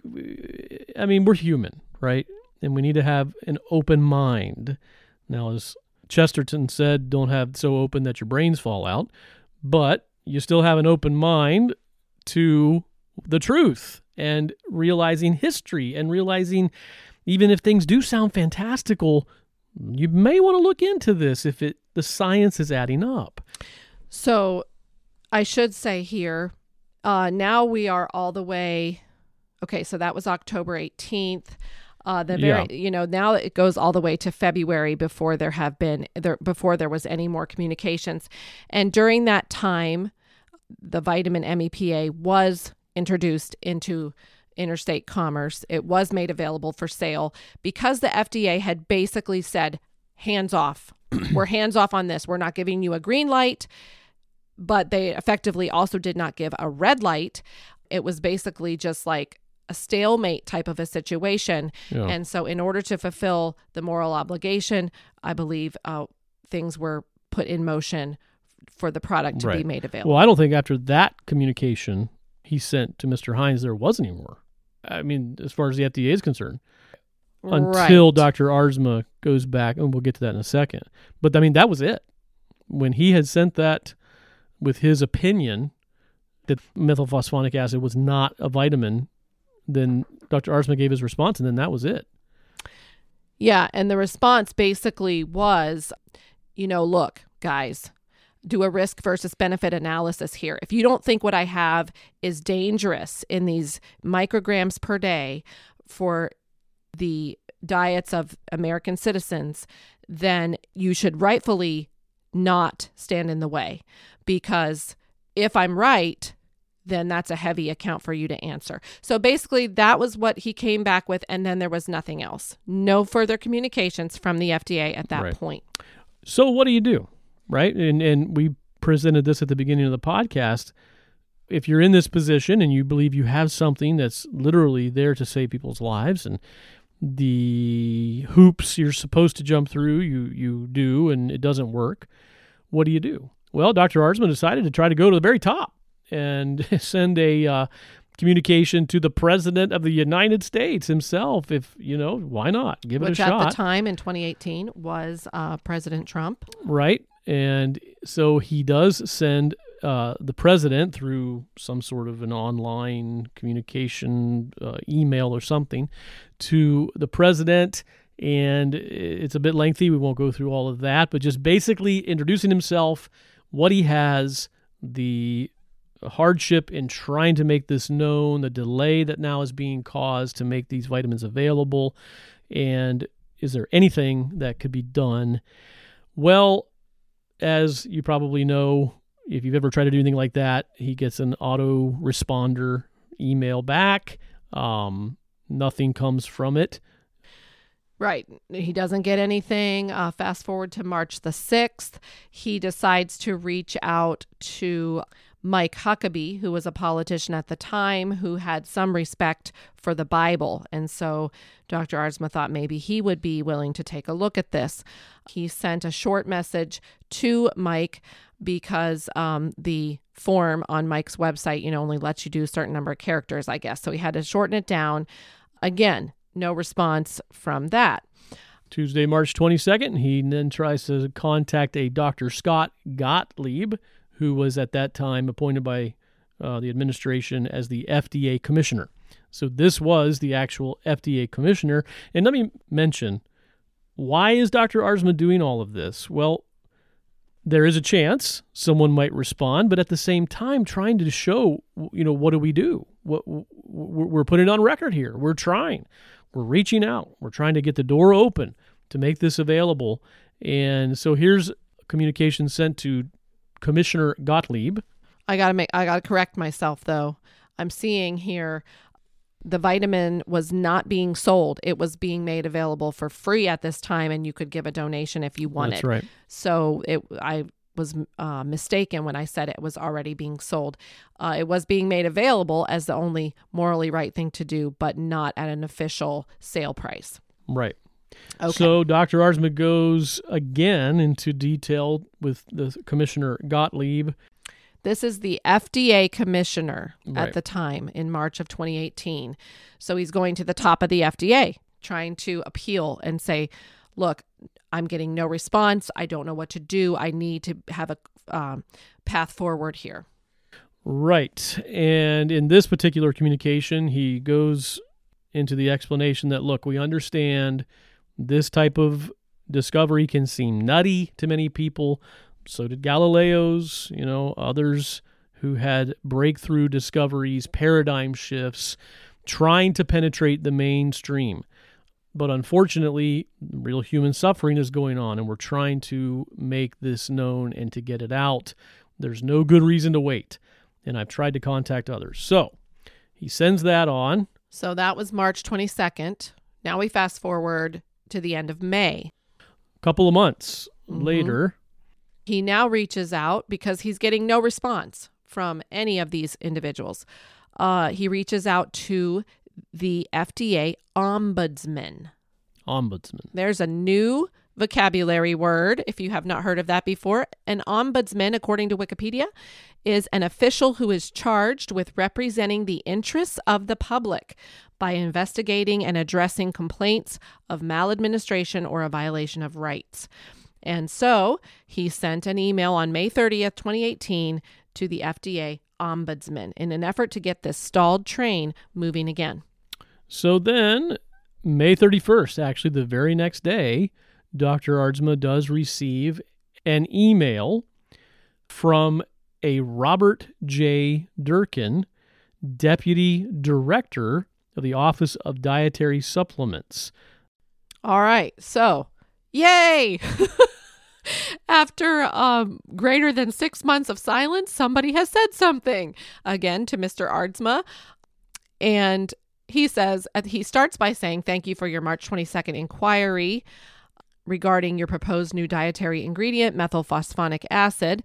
I mean, we're human, right? And we need to have an open mind. Now, as Chesterton said, don't have so open that your brains fall out, but you still have an open mind to the truth and realizing history and realizing even if things do sound fantastical, you may want to look into this if it the science is adding up. So I should say here, uh, now we are all the way, okay, so that was October eighteenth. Uh, the very, yeah. you know, now it goes all the way to February before there have been, there, before there was any more communications. And during that time, the vitamin M E P A was introduced into interstate commerce. It was made available for sale because the F D A had basically said, hands off. We're hands off on this. We're not giving you a green light, but they effectively also did not give a red light. It was basically just like a stalemate type of a situation. Yeah. And so in order to fulfill the moral obligation, I believe uh, things were put in motion for the product to right. be made available. Well, I don't think after that communication he sent to Mister Hines there was any more. I mean, as far as the F D A is concerned. until Right. Doctor Arzma goes back, and we'll get to that in a second. But I mean, that was it. When he had sent that with his opinion that methylphosphonic acid was not a vitamin, then Doctor Arzma gave his response, and then that was it. Yeah, and the response basically was, you know, look, guys, do a risk versus benefit analysis here. If you don't think what I have is dangerous in these micrograms per day for the diets of American citizens, then you should rightfully not stand in the way, because if I'm right, then that's a heavy account for you to answer. So basically, that was what he came back with, and then there was nothing else. No further communications from the F D A at that Right. point. So what do you do, right? And and we presented this at the beginning of the podcast. If you're in this position and you believe you have something that's literally there to save people's lives, and the hoops you're supposed to jump through, you you do, and it doesn't work, what do you do? Well, Doctor Arzma decided to try to go to the very top and send a uh, communication to the President of the United States himself. If, you know, why not? Give Which it a shot. at the time in twenty eighteen was uh, President Trump. Right. And so he does send uh, the president through some sort of an online communication uh, email or something to the president. And it's a bit lengthy. We won't go through all of that, but just basically introducing himself, what he has, the hardship in trying to make this known, the delay that now is being caused to make these vitamins available, and is there anything that could be done? Well, as you probably know, if you've ever tried to do anything like that, he gets an auto responder email back. Um, nothing comes from it. Right. He doesn't get anything. Uh, fast forward to March the sixth. He decides to reach out to Mike Huckabee, who was a politician at the time who had some respect for the Bible. And so Doctor Arzma thought maybe he would be willing to take a look at this. He sent a short message to Mike because um, the form on Mike's website, you know, only lets you do a certain number of characters, I guess. So he had to shorten it down. Again, no response from that. Tuesday, March twenty-second, he then tries to contact a Doctor Scott Gottlieb, who was at that time appointed by uh, the administration as the F D A commissioner. So this was the actual F D A commissioner. And let me mention, why is Doctor Arzma doing all of this? Well, there is a chance someone might respond, but at the same time, trying to show, you know, what do we do? What we're putting it on record here. We're trying. We're reaching out. We're trying to get the door open to make this available. And so here's communication sent to Commissioner Gottlieb. I gotta make. I gotta correct myself though. I'm seeing here the vitamin was not being sold. It was being made available for free at this time, and you could give a donation if you wanted. That's right. So it. I was uh, mistaken when I said it was already being sold. Uh, it was being made available as the only morally right thing to do, but not at an official sale price. Right. Okay. So Doctor Arzma goes again into detail with the Commissioner Gottlieb. This is the F D A commissioner Right. at the time in March of twenty eighteen. So he's going to the top of the F D A, trying to appeal and say, look, I'm getting no response. I don't know what to do. I need to have a um, path forward here. Right. And in this particular communication, he goes into the explanation that, look, we understand this type of discovery can seem nutty to many people. So did Galileo's, you know, others who had breakthrough discoveries, paradigm shifts, trying to penetrate the mainstream. But unfortunately, real human suffering is going on, and we're trying to make this known and to get it out. There's no good reason to wait. And I've tried to contact others. So he sends that on. So that was March twenty-second. Now we fast forward to the end of May. A couple of months Mhm. later. He now reaches out because he's getting no response from any of these individuals. Uh, he reaches out to the F D A ombudsman. Ombudsman. There's a new vocabulary word, if you have not heard of that before. An ombudsman, according to Wikipedia, is an official who is charged with representing the interests of the public by investigating and addressing complaints of maladministration or a violation of rights. And so he sent an email on May thirtieth, twenty eighteen to the F D A ombudsman in an effort to get this stalled train moving again. So then, May thirty-first, actually the very next day, Doctor Aardsma does receive an email from a Robert J. Durkin, Deputy Director of the Office of Dietary Supplements. All right, so yay! After um, greater than six months of silence, somebody has said something again to Mister Aardsma. And he says, he starts by saying, thank you for your March twenty-second inquiry regarding your proposed new dietary ingredient, methylphosphonic acid.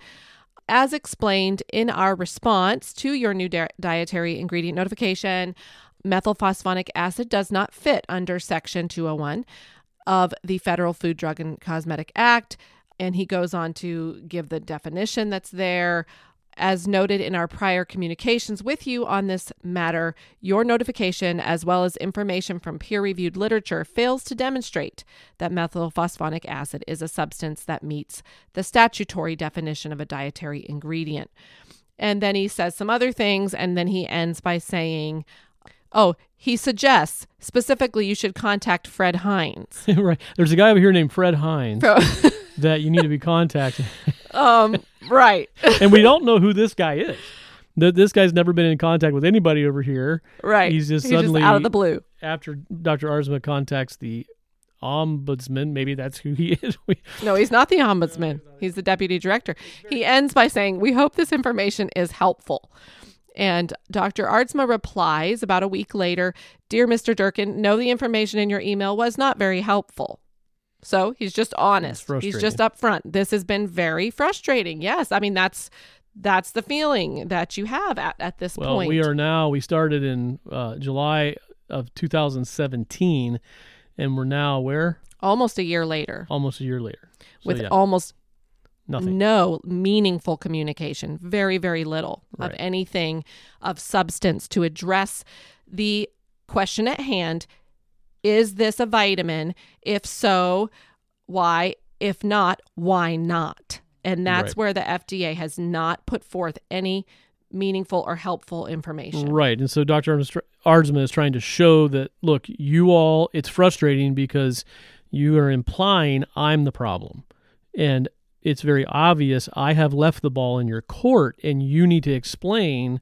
As explained in our response to your new di- dietary ingredient notification, methylphosphonic acid does not fit under Section two oh one of the Federal Food, Drug, and Cosmetic Act. And he goes on to give the definition that's there. As noted in our prior communications with you on this matter, your notification, as well as information from peer-reviewed literature, fails to demonstrate that methylphosphonic acid is a substance that meets the statutory definition of a dietary ingredient. And then he says some other things, and then he ends by saying, oh, he suggests specifically you should contact Fred Hines. Right. There's a guy over here named Fred Hines that you need to be contacting. um, right. And we don't know who this guy is. This guy's never been in contact with anybody over here. Right. He's just He's suddenly, just out of the blue. After Doctor Aardsma contacts the ombudsman, maybe that's who he is. We, no, he's not the ombudsman. He's the deputy director. He ends by saying, we hope this information is helpful. And Doctor Aardsma replies about a week later, Dear Mister Durkin, no, the information in your email was not very helpful. So he's just honest. He's just upfront. This has been very frustrating. Yes. I mean, that's that's the feeling that you have at, at this well, point. Well, we are now, we started in uh, July of two thousand seventeen, and we're now where? Almost a year later. Almost a year later. So, with yeah. almost Nothing. No meaningful communication, very, very little right. of anything of substance to address the question at hand. Is this a vitamin? If so, why? If not, why not? And that's right. where the F D A has not put forth any meaningful or helpful information. Right. And so Doctor Aardsma is trying to show that, look, you all, it's frustrating because you are implying I'm the problem. And it's very obvious I have left the ball in your court, and you need to explain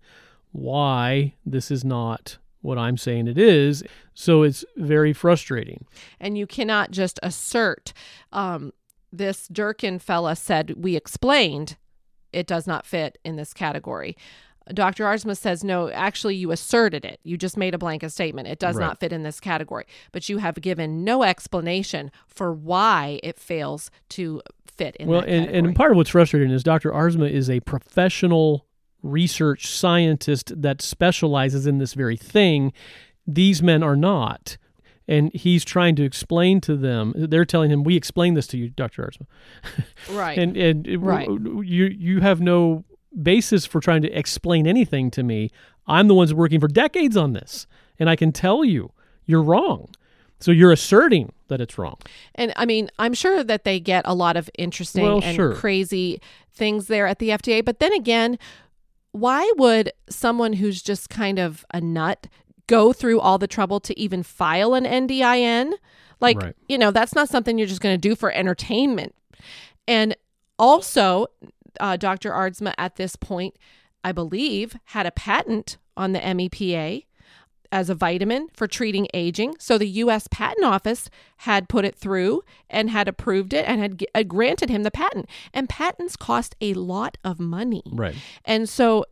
why this is not what I'm saying it is. So it's very frustrating. And you cannot just assert, um, this Durkin fella said, we explained it does not fit in this category. Doctor Aardsma says, no, actually you asserted it. You just made a blanket statement. It does right. not fit in this category. But you have given no explanation for why it fails to fit in well, that and, category. And part of what's frustrating is Doctor Aardsma is a professional research scientist that specializes in this very thing. These men are not. And he's trying to explain to them, they're telling him, we explained this to you, Doctor Aardsma. Right. and and right. you you have no basis for trying to explain anything to me. I'm the one's working for decades on this, and I can tell you, you're wrong. So you're asserting that it's wrong. And I mean, I'm sure that they get a lot of interesting well, and sure. crazy things there at the F D A. But then again, why would someone who's just kind of a nut go through all the trouble to even file an N D I N? Like, right. you know, that's not something you're just going to do for entertainment. And also, uh, Doctor Aardsma at this point, I believe, had a patent on the M E P A as a vitamin for treating aging. So the U S Patent Office had put it through and had approved it and had g- uh, granted him the patent. And patents cost a lot of money. Right. And so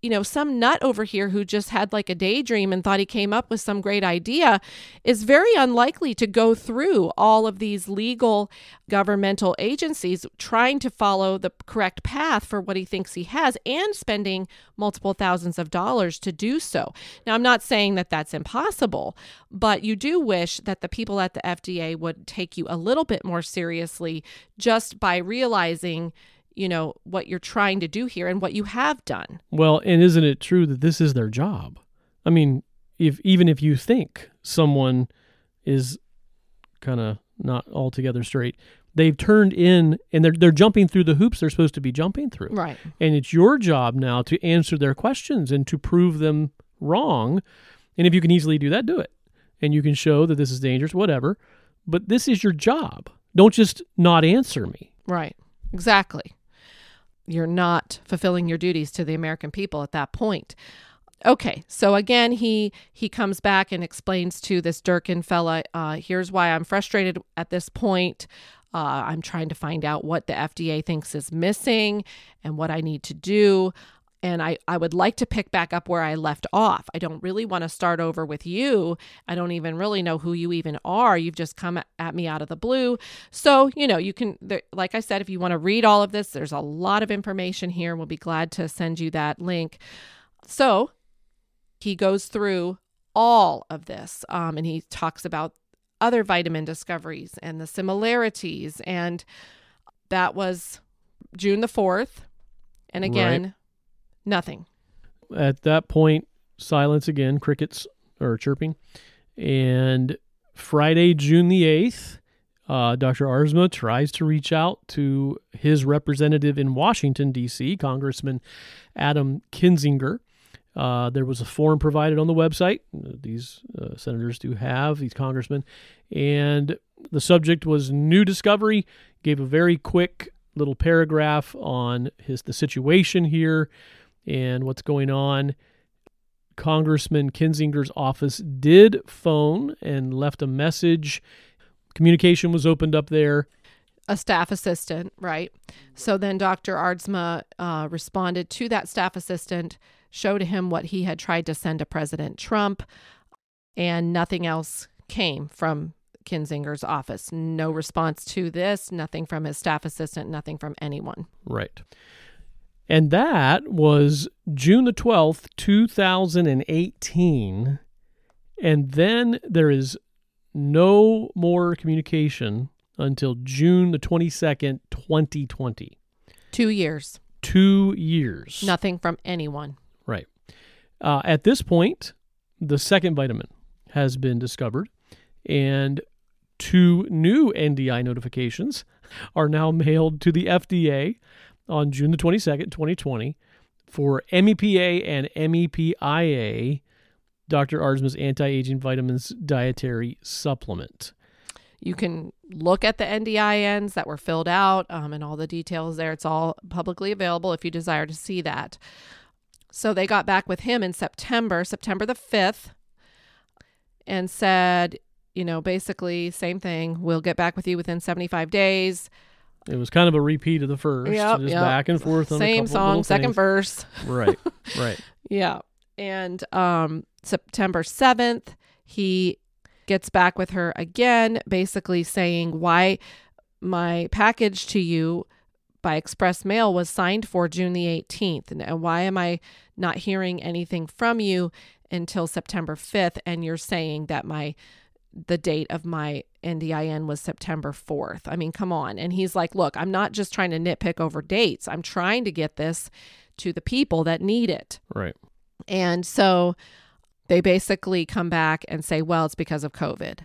you know, some nut over here who just had like a daydream and thought he came up with some great idea is very unlikely to go through all of these legal governmental agencies trying to follow the correct path for what he thinks he has and spending multiple thousands of dollars to do so. Now, I'm not saying that that's impossible, but you do wish that the people at the F D A would take you a little bit more seriously just by realizing, you know, what you're trying to do here and what you have done. Well, and isn't it true that this is their job? I mean, if even if you think someone is kind of not altogether straight, they've turned in and they're they're jumping through the hoops they're supposed to be jumping through. Right. And it's your job now to answer their questions and to prove them wrong. And if you can easily do that, do it. And you can show that this is dangerous, whatever. But this is your job. Don't just not answer me. Right. Exactly. You're not fulfilling your duties to the American people at that point. Okay, so again, he he comes back and explains to this Durkin fella, uh, here's why I'm frustrated at this point. Uh, I'm trying to find out what the F D A thinks is missing and what I need to do. And I, I would like to pick back up where I left off. I don't really want to start over with you. I don't even really know who you even are. You've just come at me out of the blue. So, you know, you can, like I said, if you want to read all of this, there's a lot of information here. We'll be glad to send you that link. So he goes through all of this um, and he talks about other vitamin discoveries and the similarities. And that was June the fourth. And again, right. Nothing. At that point, silence again, crickets are chirping. And Friday, June the eighth, uh, Doctor Aarsma tries to reach out to his representative in Washington, D C, Congressman Adam Kinzinger. Uh, there was a form provided on the website. These uh, senators do have, these congressmen. And the subject was new discovery, gave a very quick little paragraph on his the situation here and what's going on. Congressman Kinzinger's office did phone and left a message. Communication was opened up there. A staff assistant, right? So then Doctor Aarsma uh, responded to that staff assistant, showed him what he had tried to send to President Trump, and nothing else came from Kinzinger's office. No response to this, nothing from his staff assistant, nothing from anyone. Right. And that was June the twelfth, two thousand eighteen. And then there is no more communication until June the twenty-second, twenty twenty. Two years. Two years. Nothing from anyone. Right. Uh, at this point, the second vitamin has been discovered, and two new N D I notifications are now mailed to the F D A on June the twenty-second, twenty twenty, for M E P A and M E P I A, Doctor Aarsma's anti-aging vitamins dietary supplement. You can look at the N D I Ns that were filled out um, and all the details there. It's all publicly available if you desire to see that. So they got back with him in September, September the fifth, and said, you know, basically same thing. We'll get back with you within seventy-five days. It was kind of a repeat of the first, yep, just yep. back and forth on same a couple song, of second things. verse. Right, right. Yeah. And um, September seventh, he gets back with her again, basically saying why my package to you by express mail was signed for June the eighteenth. And why am I not hearing anything from you until September fifth? And you're saying that my the date of my N D I N was September fourth. I mean, come on. And he's like, look, I'm not just trying to nitpick over dates. I'm trying to get this to the people that need it. Right. And so they basically come back and say, well, it's because of COVID.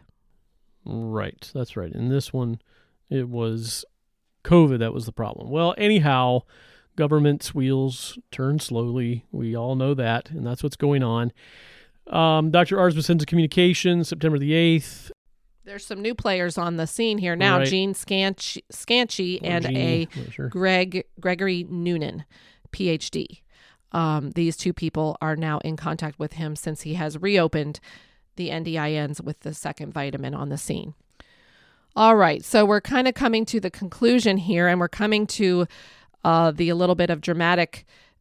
Right. That's right. In this one, it was COVID that was the problem. Well, anyhow, government's wheels turn slowly. We all know that, and that's what's going on. Um, Doctor Aarsma sends a communication September the eighth. There's some new players on the scene here now. Right. Gene Scanchi, Scanchi and Gene, a sure. Greg Gregory Noonan, P H D. Um, these two people are now in contact with him since he has reopened the N D I Ns with the second vitamin on the scene. All right, so we're kind of coming to the conclusion here, and we're coming to uh, the a little bit of dramatic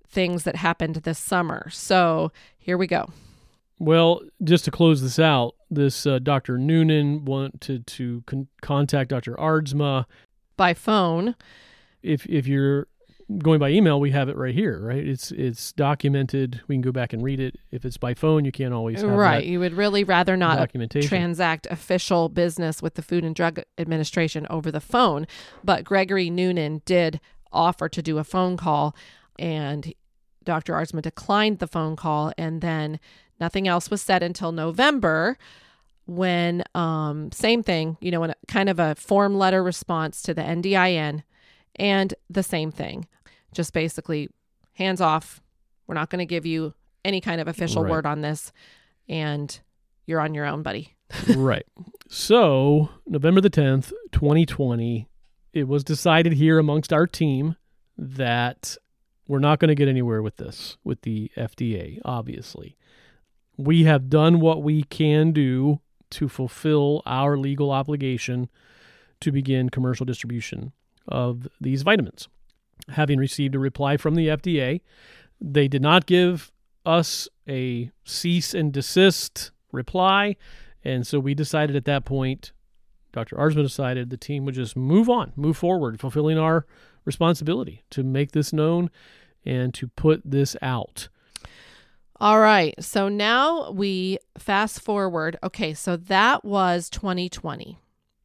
things that happened this summer. So here we go. Well, just to close this out, this uh, Doctor Noonan wanted to con- contact Doctor Aardsma by phone. If if you're going by email, we have it right here, right? It's it's documented. We can go back and read it. If it's by phone, you can't always have right. that You would really rather not documentation. transact official business with the Food and Drug Administration over the phone. But Gregory Noonan did offer to do a phone call, and Doctor Aardsma declined the phone call, and then nothing else was said until November, when um, same thing, you know, in a, kind of a form letter response to the N D I N, and the same thing, just basically hands off. We're not going to give you any kind of official right. word on this, and you're on your own, buddy. Right. So November the tenth, twenty twenty, it was decided here amongst our team that we're not going to get anywhere with this, with the F D A, obviously. We have done what we can do to fulfill our legal obligation to begin commercial distribution of these vitamins. Having received a reply from the F D A, they did not give us a cease and desist reply, and so we decided at that point, Doctor Aardsma decided the team would just move on, move forward, fulfilling our responsibility to make this known and to put this out. All right. So now we fast forward. Okay. So that was twenty twenty,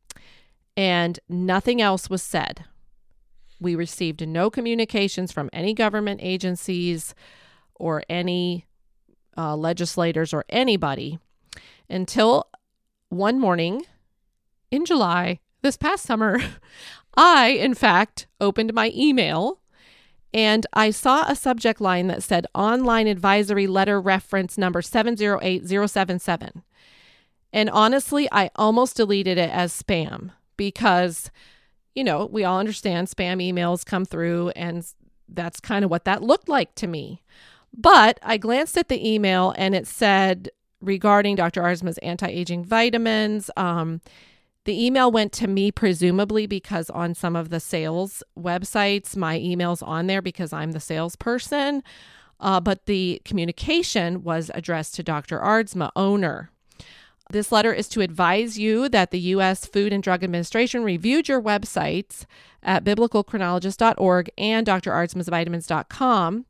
and nothing else was said. We received no communications from any government agencies or any uh, legislators or anybody until one morning in July, this past summer, I, in fact, opened my email and I saw a subject line that said online advisory letter reference number seven zero eight zero seven seven. And honestly, I almost deleted it as spam because, you know, we all understand spam emails come through, and that's kind of what that looked like to me. But I glanced at the email and it said regarding Doctor Aardsma's anti-aging vitamins. Um, the email went to me presumably because on some of the sales websites, my email's on there because I'm the salesperson. Uh, but the communication was addressed to Doctor Aardsma, owner. This letter is to advise you that the U S Food and Drug Administration reviewed your websites at biblical chronologist dot org and d r aardsmas vitamins dot com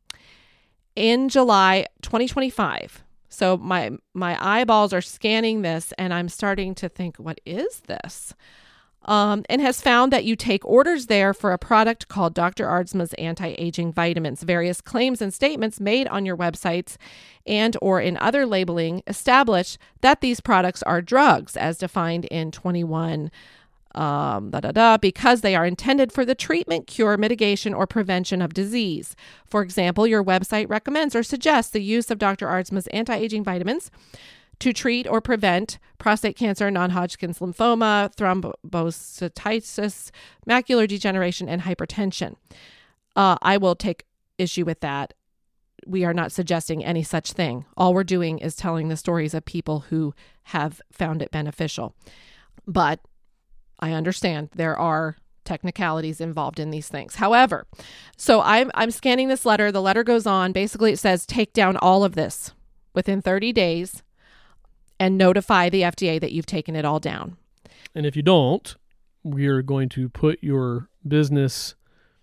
in July twenty twenty-five. So my my eyeballs are scanning this, and I'm starting to think, what is this? Um, and has found that you take orders there for a product called Doctor Aardsma's Anti-Aging Vitamins. Various claims and statements made on your websites and or in other labeling establish that these products are drugs as defined in twenty-one um, da, da, da, because they are intended for the treatment, cure, mitigation, or prevention of disease. For example, your website recommends or suggests the use of Doctor Aardsma's anti-aging vitamins to treat or prevent prostate cancer, non-Hodgkin's lymphoma, thrombocytitis, macular degeneration, and hypertension. Uh, I will take issue with that. We are not suggesting any such thing. All we're doing is telling the stories of people who have found it beneficial. But I understand there are technicalities involved in these things. However, so I'm I'm scanning this letter. The letter goes on. Basically, it says take down all of this within thirty days and notify the F D A that you've taken it all down. And if you don't, we're going to put your business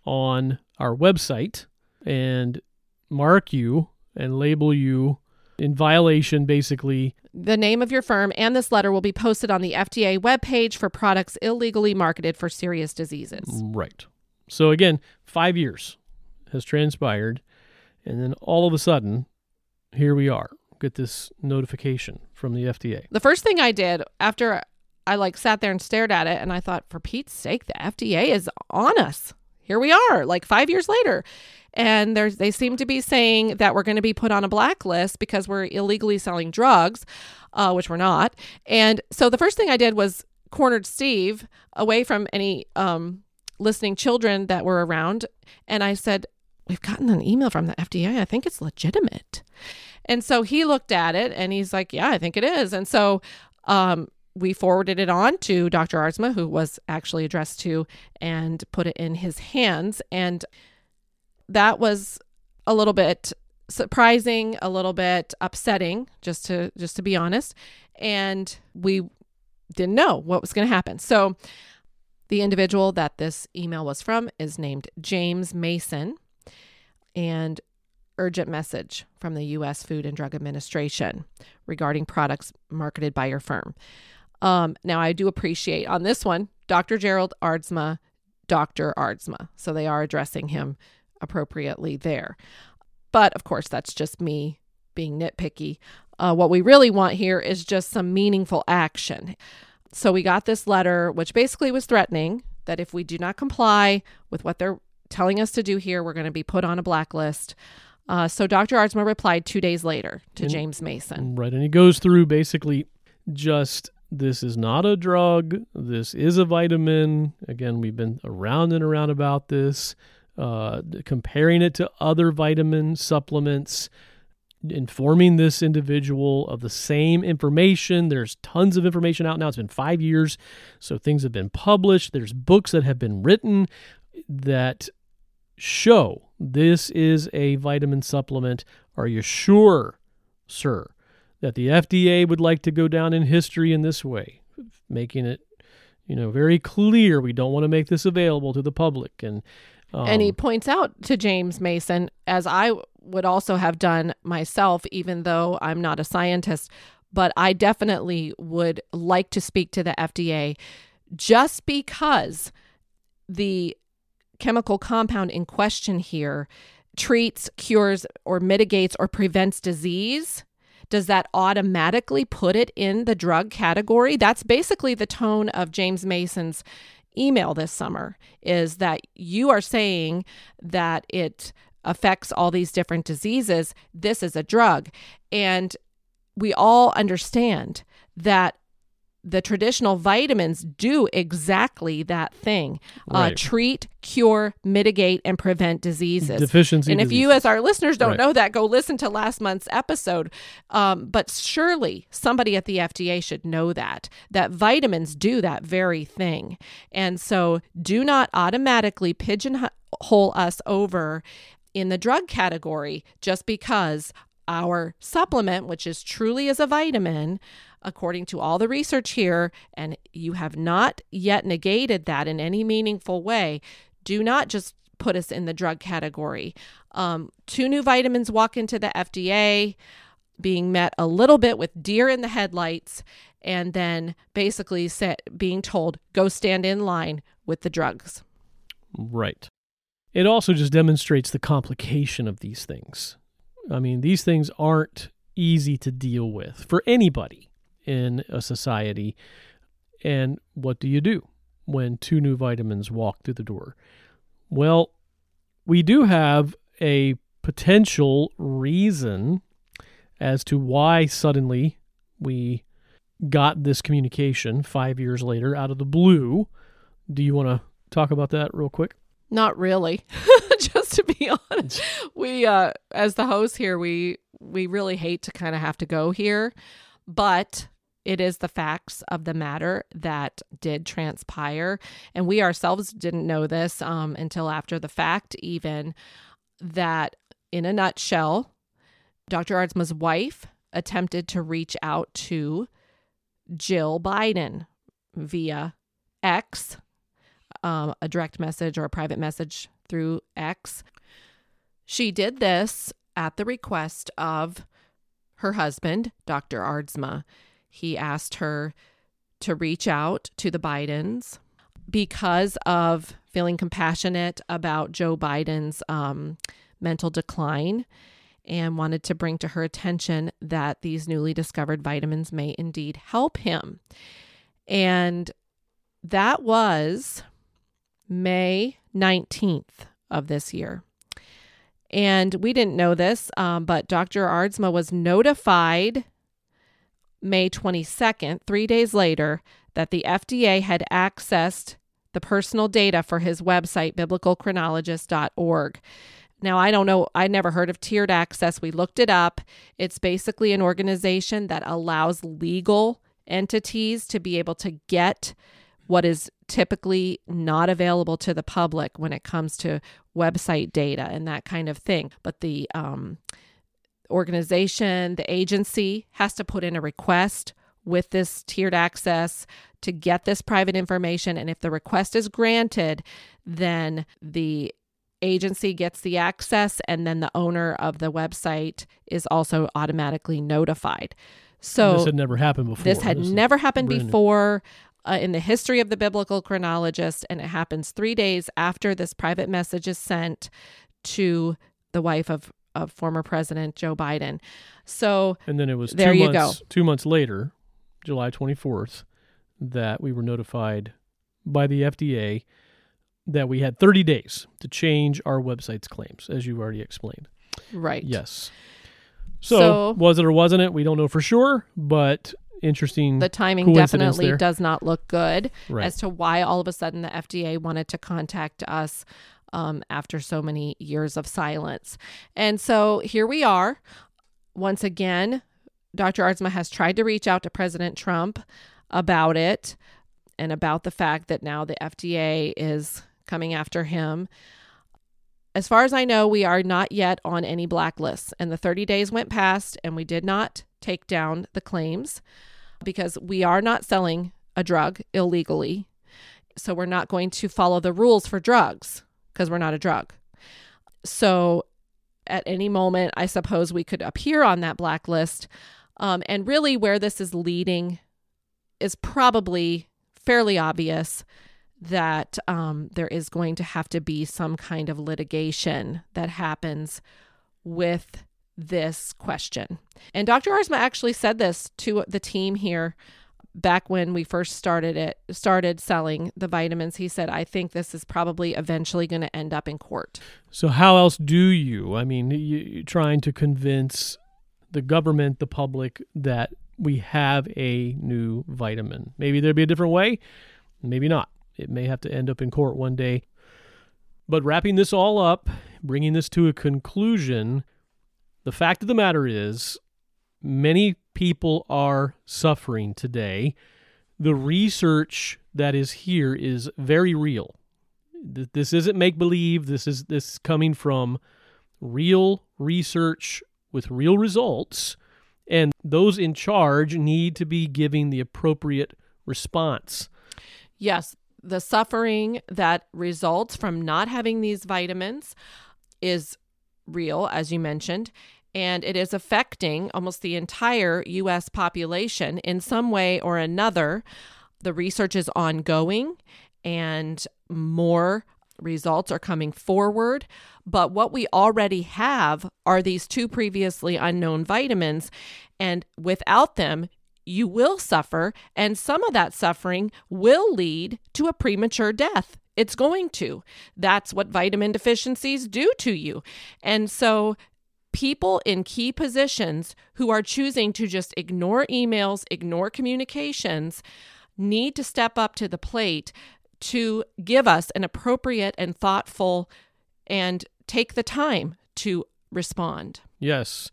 on our website and mark you and label you in violation, basically. The name of your firm and this letter will be posted on the F D A webpage for products illegally marketed for serious diseases. Right. So again, five years has transpired, and then all of a sudden, here we are. Get this notification from the F D A. The first thing I did after I like sat there and stared at it, and I thought, for Pete's sake, the F D A is on us. Here we are, like five years later. And there's, they seem to be saying that we're going to be put on a blacklist because we're illegally selling drugs, uh, which we're not. And so the first thing I did was cornered Steve away from any um, listening children that were around. And I said, we've gotten an email from the F D A. I think it's legitimate. And so he looked at it and he's like, yeah, I think it is. And so um, we forwarded it on to Doctor Aardsma, who was actually addressed to, and put it in his hands. And that was a little bit surprising, a little bit upsetting, just to just to be honest. And we didn't know what was going to happen. So the individual that this email was from is named James Mason, and urgent message from the U S Food and Drug Administration regarding products marketed by your firm. Um, now, I do appreciate on this one, Doctor Gerald Aardsma, Doctor Aardsma. So they are addressing him appropriately there. But of course, that's just me being nitpicky. Uh, what we really want here is just some meaningful action. So we got this letter, which basically was threatening that if we do not comply with what they're telling us to do here, we're going to be put on a blacklist. Uh, so Doctor Aardsma replied two days later to and, James Mason. Right, and he goes through basically just, this is not a drug, this is a vitamin. Again, we've been around and around about this, uh, comparing it to other vitamin supplements, informing this individual of the same information. There's tons of information out now. It's been five years, so things have been published. There's books that have been written that show this is a vitamin supplement. Are you sure, sir, that the F D A would like to go down in history in this way, making it, you know, very clear we don't want to make this available to the public? And um, and he points out to James Mason, as I would also have done myself, even though I'm not a scientist, but I definitely would like to speak to the F D A, just because the chemical compound in question here treats, cures, or mitigates or prevents disease. Does that automatically put it in the drug category? That's basically the tone of James Mason's email this summer, is that you are saying that it affects all these different diseases. This is a drug. And we all understand that the traditional vitamins do exactly that thing. Right. Uh, treat, cure, mitigate, and prevent diseases. Deficiency And if diseases. you, as our listeners, don't Right. know that, go listen to last month's episode. Um, but surely somebody at the F D A should know that, that vitamins do that very thing. And so do not automatically pigeonhole us over in the drug category just because our supplement, which is truly is a vitamin, according to all the research here, and you have not yet negated that in any meaningful way, do not just put us in the drug category. Um, two new vitamins walk into the F D A, being met a little bit with deer in the headlights, and then basically set, being told, go stand in line with the drugs. Right. It also just demonstrates the complication of these things. I mean, these things aren't easy to deal with for anybody in a society. And what do you do when two new vitamins walk through the door? Well, we do have a potential reason as to why suddenly we got this communication five years later out of the blue. Do you want to talk about that real quick? Not really. Just to be honest, we, uh, as the host here, we, we really hate to kind of have to go here, but it is the facts of the matter that did transpire. And we ourselves didn't know this um, until after the fact, even, that in a nutshell, Doctor Aardsma's wife attempted to reach out to Jill Biden via X, um, a direct message or a private message through X. She did this at the request of her husband, Doctor Aardsma. He asked her to reach out to the Bidens because of feeling compassionate about Joe Biden's um, mental decline, and wanted to bring to her attention that these newly discovered vitamins may indeed help him. And that was May nineteenth of this year. And we didn't know this, um, but Doctor Aardsma was notified May twenty-second, three days later, that the F D A had accessed the personal data for his website, biblical chronologist dot org. Now, I don't know, I never heard of tiered access. We looked it up. It's basically an organization that allows legal entities to be able to get what is typically not available to the public when it comes to website data and that kind of thing. But the um, organization, the agency has to put in a request with this tiered access to get this private information. And if the request is granted, then the agency gets the access, and then the owner of the website is also automatically notified. So this had never happened before. This had this never happened brand new. before uh, in the history of the biblical chronologist, and it happens three days after this private message is sent to the wife of, of former President Joe Biden. So and then it was there two you months, go. two months later, July twenty-fourth, that we were notified by the F D A that we had thirty days to change our website's claims, as you already explained. Right. Yes. So, So- was it or wasn't it? We don't know for sure, but interesting. The timing coincidence definitely there. does not look good Right. as to why all of a sudden the F D A wanted to contact us um, after so many years of silence. And so here we are. Once again, Doctor Aardsma has tried to reach out to President Trump about it and about the fact that now the F D A is coming after him. As far as I know, we are not yet on any blacklists, and the thirty days went past and we did not take down the claims because we are not selling a drug illegally. So we're not going to follow the rules for drugs because we're not a drug. So at any moment, I suppose we could appear on that blacklist. Um, and really where this is leading is probably fairly obvious that um, there is going to have to be some kind of litigation that happens with this question. And Doctor Aardsma actually said this to the team here back when we first started it, started selling the vitamins. He said, I think this is probably eventually going to end up in court. So how else do you, I mean, you, you're trying to convince the government, the public, that we have a new vitamin? Maybe there'd be a different way, maybe not. It may have to end up in court one day. But wrapping this all up, bringing this to a conclusion, the fact of the matter is many people are suffering today. The research that is here is very real. This isn't make-believe. This is this is coming from real research with real results, and those in charge need to be giving the appropriate response. Yes, the suffering that results from not having these vitamins is real, as you mentioned, and it is affecting almost the entire U S population in some way or another. The research is ongoing and more results are coming forward. But what we already have are these two previously unknown vitamins, and without them, you will suffer, and some of that suffering will lead to a premature death. It's going to. That's what vitamin deficiencies do to you. And so people in key positions who are choosing to just ignore emails, ignore communications, need to step up to the plate to give us an appropriate and thoughtful and take the time to respond. Yes.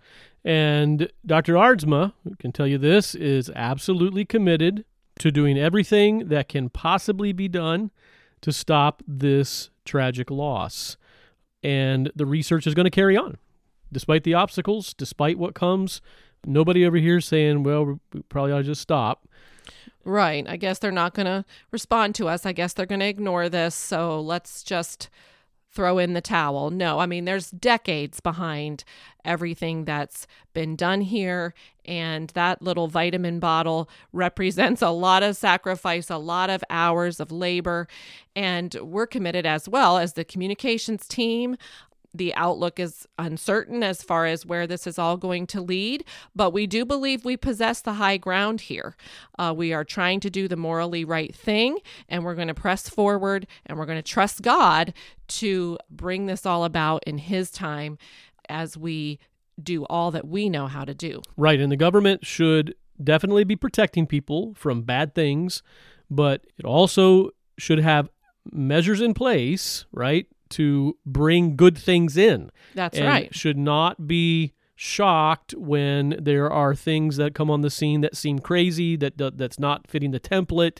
And Doctor Aardsma, who can tell you this, is absolutely committed to doing everything that can possibly be done to stop this tragic loss. And the research is going to carry on, despite the obstacles, despite what comes. Nobody over here is saying, well, we probably ought to just stop. Right. I guess they're not going to respond to us. I guess they're going to ignore this. So let's just throw in the towel. No, I mean, there's decades behind everything that's been done here. And that little vitamin bottle represents a lot of sacrifice, a lot of hours of labor. And we're committed as well as the communications team. The outlook is uncertain as far as where this is all going to lead, but we do believe we possess the high ground here. Uh, we are trying to do the morally right thing, and we're going to press forward, and we're going to trust God to bring this all about in His time as we do all that we know how to do. Right, and the government should definitely be protecting people from bad things, but it also should have measures in place, right, to bring good things in. That's and right. Should not be shocked when there are things that come on the scene that seem crazy, that that's not fitting the template.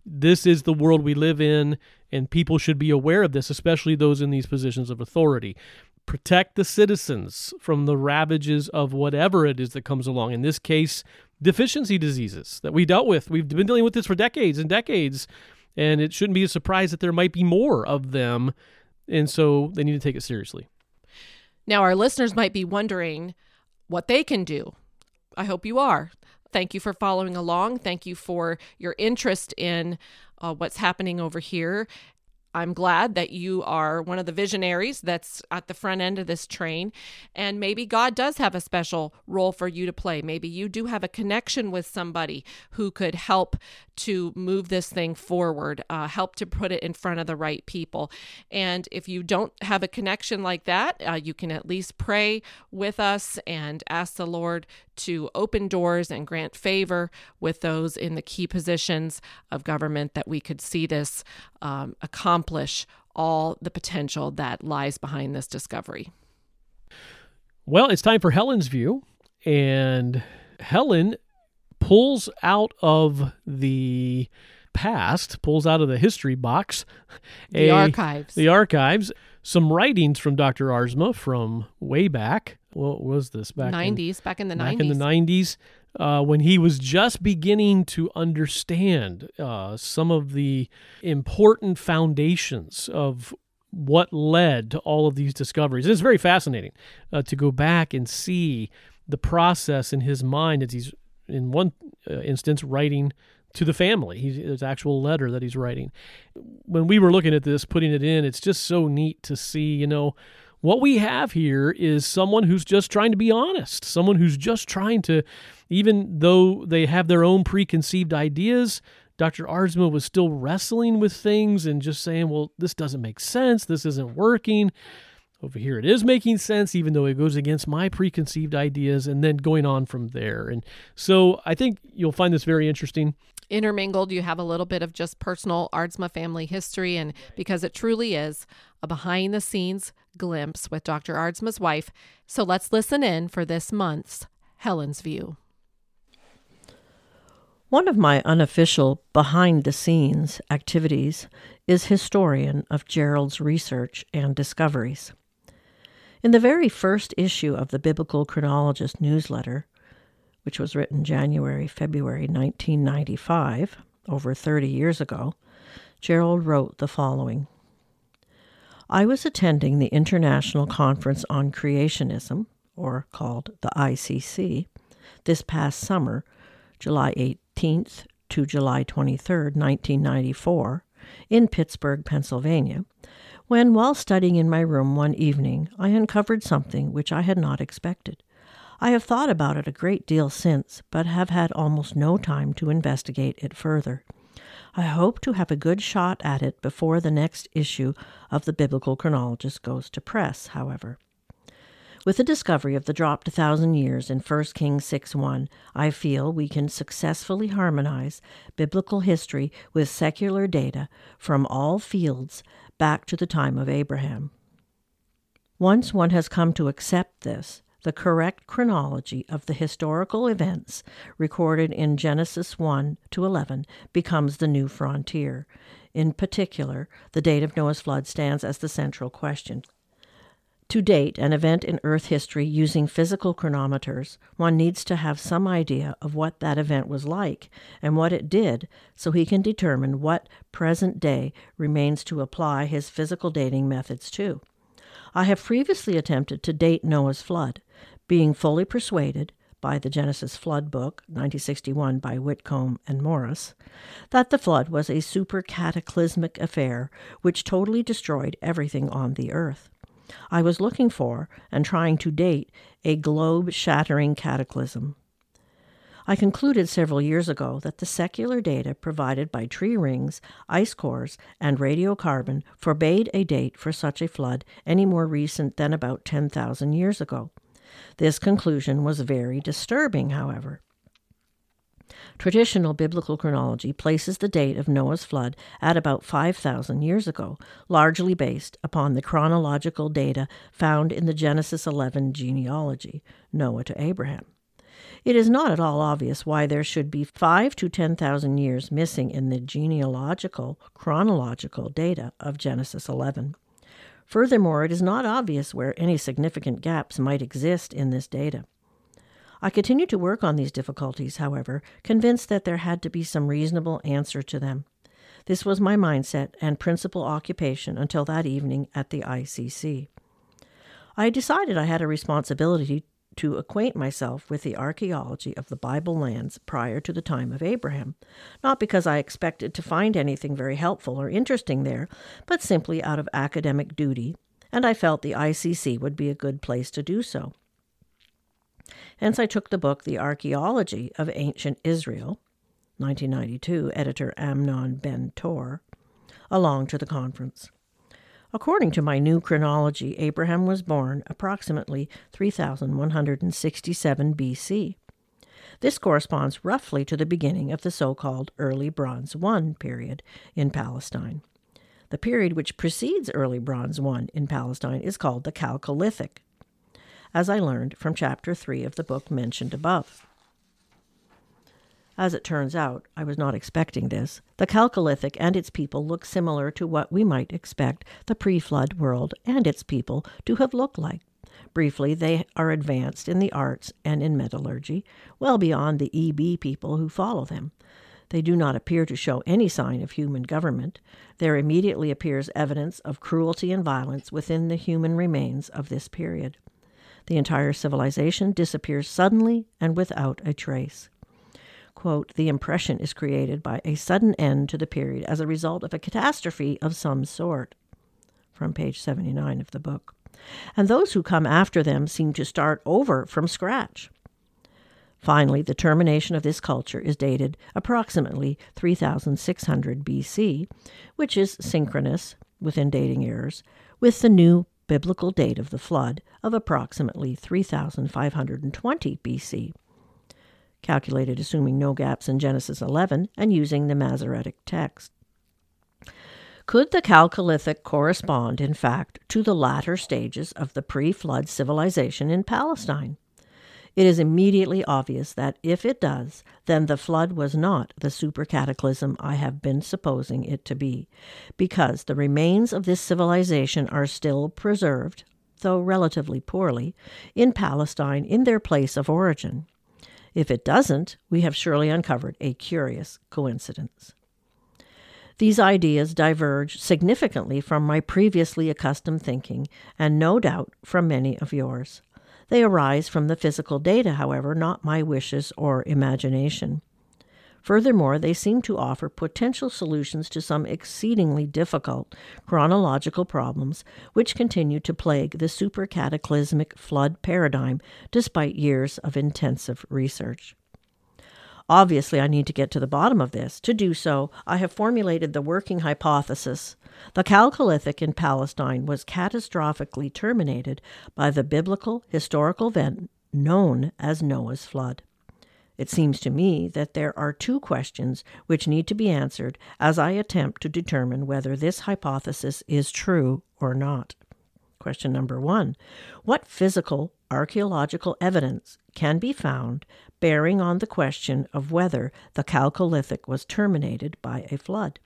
this is the world we live in, and people should be aware of this, especially those in these positions of authority. Protect the citizens from the ravages of whatever it is that comes along. In this case, deficiency diseases that we dealt with. We've been dealing with this for decades and decades, and it shouldn't be a surprise that there might be more of them, and so they need to take it seriously. Now, our listeners might be wondering what they can do. I hope you are. Thank you for following along. Thank you for your interest in uh, what's happening over here. I'm glad that you are one of the visionaries that's at the front end of this train, and maybe God does have a special role for you to play. Maybe you do have a connection with somebody who could help to move this thing forward, uh, help to put it in front of the right people. And if you don't have a connection like that, uh, you can at least pray with us and ask the Lord to open doors and grant favor with those in the key positions of government, that we could see this um, accomplish all the potential that lies behind this discovery. Well, it's time for Helen's View, and Helen pulls out of the past, pulls out of the history box, the a, archives, the archives, some writings from Doctor Aarsma from way back. What was this? Back nineties, in, back in the back nineties. in the nineties, uh, when he was just beginning to understand uh, some of the important foundations of what led to all of these discoveries. And it's very fascinating uh, to go back and see the process in his mind as he's, in one uh, instance, writing to the family. He's, there's an actual letter that he's writing. When we were looking at this, putting it in, it's just so neat to see, you know, what we have here is someone who's just trying to be honest, someone who's just trying to, even though they have their own preconceived ideas, Doctor Aarsma was still wrestling with things and just saying, well, this doesn't make sense, this isn't working. Over here it is making sense, even though it goes against my preconceived ideas, and then going on from there. And so I think you'll find this very interesting. Intermingled, you have a little bit of just personal Aarsma family history, and because it truly is a behind-the-scenes glimpse with Doctor Aarsma's wife. So let's listen in for this month's Helen's View. One of my unofficial behind-the-scenes activities is historian of Gerald's research and discoveries. In the very first issue of the Biblical Chronologist newsletter, which was written January, February nineteen ninety-five, over thirty years ago, Gerald wrote the following. I was attending the International Conference on Creationism, or called the I C C, this past summer, July eighteenth to July twenty-third, nineteen ninety-four, in Pittsburgh, Pennsylvania, when, while studying in my room one evening, I uncovered something which I had not expected. I have thought about it a great deal since, but have had almost no time to investigate it further. I hope to have a good shot at it before the next issue of the Biblical Chronologist goes to press, however. With the discovery of the dropped thousand years in First Kings six one, I feel we can successfully harmonize biblical history with secular data from all fields back to the time of Abraham. Once one has come to accept this, the correct chronology of the historical events recorded in Genesis one to eleven becomes the new frontier. In particular, the date of Noah's flood stands as the central question. To date an event in Earth history using physical chronometers, one needs to have some idea of what that event was like and what it did, so he can determine what present day remains to apply his physical dating methods to. I have previously attempted to date Noah's flood, being fully persuaded by the Genesis Flood Book, nineteen sixty-one by Whitcomb and Morris, that the flood was a super cataclysmic affair which totally destroyed everything on the earth. I was looking for and trying to date a globe-shattering cataclysm. I concluded several years ago that the secular data provided by tree rings, ice cores, and radiocarbon forbade a date for such a flood any more recent than about ten thousand years ago. This conclusion was very disturbing, however. Traditional biblical chronology places the date of Noah's flood at about five thousand years ago, largely based upon the chronological data found in the Genesis eleven genealogy, Noah to Abraham. It is not at all obvious why there should be five to ten thousand years missing in the genealogical, chronological data of Genesis eleven. Furthermore, it is not obvious where any significant gaps might exist in this data. I continued to work on these difficulties, however, convinced that there had to be some reasonable answer to them. This was my mindset and principal occupation until that evening at the I C C. I decided I had a responsibility to acquaint myself with the archaeology of the Bible lands prior to the time of Abraham, not because I expected to find anything very helpful or interesting there, but simply out of academic duty, and I felt the I C C would be a good place to do so. Hence I took the book The Archaeology of Ancient Israel, nineteen ninety-two, editor Amnon Ben-Tor, along to the conference. According to my new chronology, Abraham was born approximately three thousand one hundred sixty-seven B C. This corresponds roughly to the beginning of the so-called Early Bronze One period in Palestine. The period which precedes Early Bronze One in Palestine is called the Chalcolithic, as I learned from chapter three of the book mentioned above. As it turns out, I was not expecting this. The Chalcolithic and its people look similar to what we might expect the pre-flood world and its people to have looked like. Briefly, they are advanced in the arts and in metallurgy, well beyond the E B people who follow them. They do not appear to show any sign of human government. There immediately appears evidence of cruelty and violence within the human remains of this period. The entire civilization disappears suddenly and without a trace. Quote, the impression is created by a sudden end to the period as a result of a catastrophe of some sort, from page seventy-nine of the book. And those who come after them seem to start over from scratch. Finally, the termination of this culture is dated approximately three thousand six hundred B C, which is synchronous, within dating errors, with the new biblical date of the flood of approximately three thousand five hundred twenty B C. Calculated assuming no gaps in Genesis eleven and using the Masoretic text. Could the Chalcolithic correspond, in fact, to the latter stages of the pre-flood civilization in Palestine? It is immediately obvious that if it does, then the flood was not the super-cataclysm I have been supposing it to be, because the remains of this civilization are still preserved, though relatively poorly, in Palestine in their place of origin. If it doesn't, we have surely uncovered a curious coincidence. These ideas diverge significantly from my previously accustomed thinking, and no doubt from many of yours. They arise from the physical data, however, not my wishes or imagination. Furthermore, they seem to offer potential solutions to some exceedingly difficult chronological problems which continue to plague the super-cataclysmic flood paradigm despite years of intensive research. Obviously, I need to get to the bottom of this. To do so, I have formulated the working hypothesis. The Chalcolithic in Palestine was catastrophically terminated by the biblical historical event known as Noah's flood. It seems to me that there are two questions which need to be answered as I attempt to determine whether this hypothesis is true or not. Question number one, what physical archaeological evidence can be found bearing on the question of whether the Chalcolithic was terminated by a flood?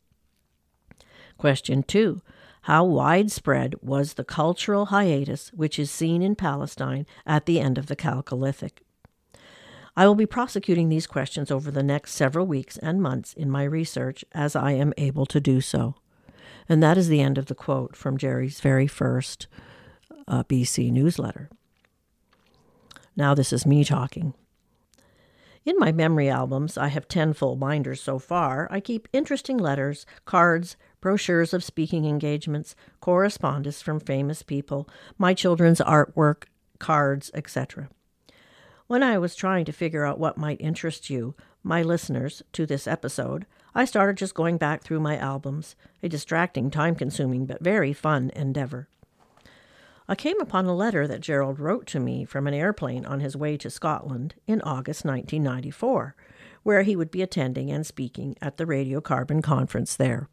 Question two, how widespread was the cultural hiatus which is seen in Palestine at the end of the Chalcolithic? I will be prosecuting these questions over the next several weeks and months in my research as I am able to do so. And that is the end of the quote from Jerry's very first uh, B C newsletter. Now this is me talking. In my memory albums, I have ten full binders so far. I keep interesting letters, cards, brochures of speaking engagements, correspondence from famous people, my children's artwork, cards, et cetera. When I was trying to figure out what might interest you, my listeners, to this episode, I started just going back through my albums, a distracting, time-consuming, but very fun endeavor. I came upon a letter that Gerald wrote to me from an airplane on his way to Scotland in August nineteen ninety-four, where he would be attending and speaking at the Radiocarbon Conference there.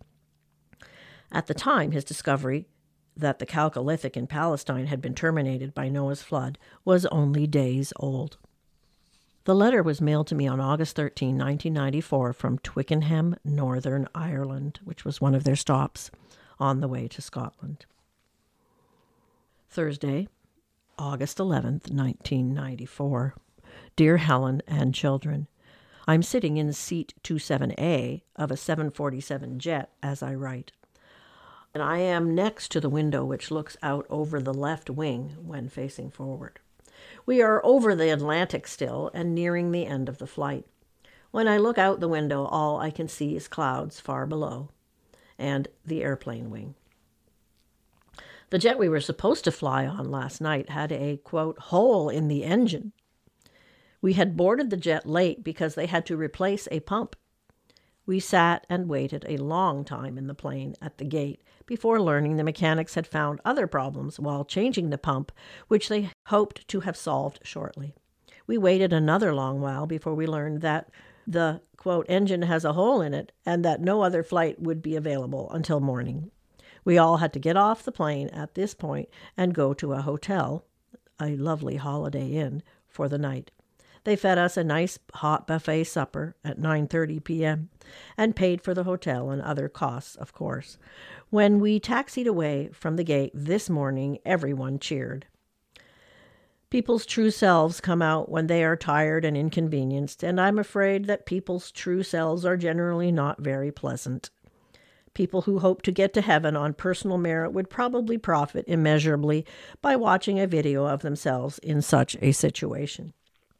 At the time, his discovery that the Chalcolithic in Palestine had been terminated by Noah's flood was only days old. The letter was mailed to me on August thirteenth, nineteen ninety-four, from Twickenham, Northern Ireland, which was one of their stops on the way to Scotland. Thursday, August eleventh, nineteen ninety-four. Dear Helen and children, I'm sitting in seat twenty-seven A of a seven forty-seven jet as I write, and I am next to the window which looks out over the left wing when facing forward. We are over the Atlantic still and nearing the end of the flight. When I look out the window, all I can see is clouds far below and the airplane wing. The jet we were supposed to fly on last night had a, quote, hole in the engine. We had boarded the jet late because they had to replace a pump. We sat and waited a long time in the plane at the gate before learning the mechanics had found other problems while changing the pump, which they hoped to have solved shortly. We waited another long while before we learned that the, quote, engine has a hole in it and that no other flight would be available until morning. We all had to get off the plane at this point and go to a hotel, a lovely Holiday Inn, for the night. They fed us a nice hot buffet supper at nine thirty p.m. and paid for the hotel and other costs, of course. When we taxied away from the gate this morning, everyone cheered. People's true selves come out when they are tired and inconvenienced, and I'm afraid that people's true selves are generally not very pleasant. People who hope to get to heaven on personal merit would probably profit immeasurably by watching a video of themselves in such a situation.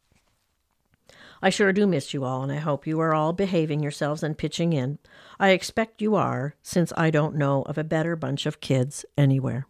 I sure do miss you all, and I hope you are all behaving yourselves and pitching in. I expect you are, since I don't know of a better bunch of kids anywhere.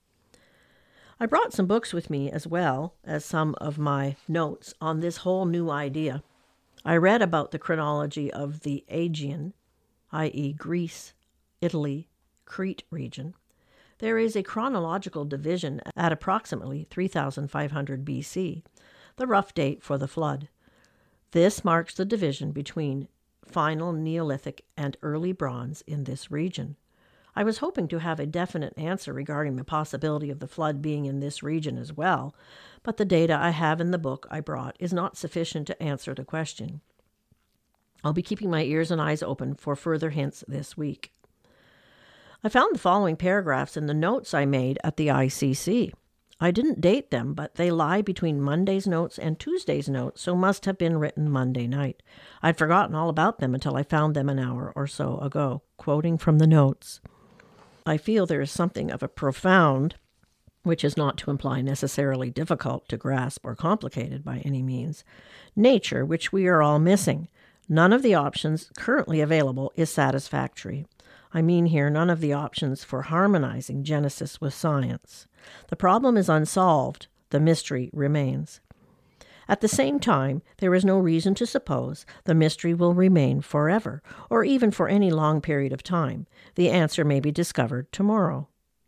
I brought some books with me as well as some of my notes on this whole new idea. I read about the chronology of the Aegean, that is. Greece, Italy, Crete region. There is a chronological division at approximately three thousand five hundred B C, the rough date for the flood. This marks the division between final Neolithic and early Bronze in this region. I was hoping to have a definite answer regarding the possibility of the flood being in this region as well, but the data I have in the book I brought is not sufficient to answer the question. I'll be keeping my ears and eyes open for further hints this week. I found the following paragraphs in the notes I made at the I C C. I didn't date them, but they lie between Monday's notes and Tuesday's notes, so must have been written Monday night. I'd forgotten all about them until I found them an hour or so ago, quoting from the notes. I feel there is something of a profound, which is not to imply necessarily difficult to grasp or complicated by any means, nature which we are all missing. None of the options currently available is satisfactory. I mean here none of the options for harmonizing Genesis with science. The problem is unsolved. The mystery remains. At the same time, there is no reason to suppose the mystery will remain forever, or even for any long period of time. The answer may be discovered tomorrow.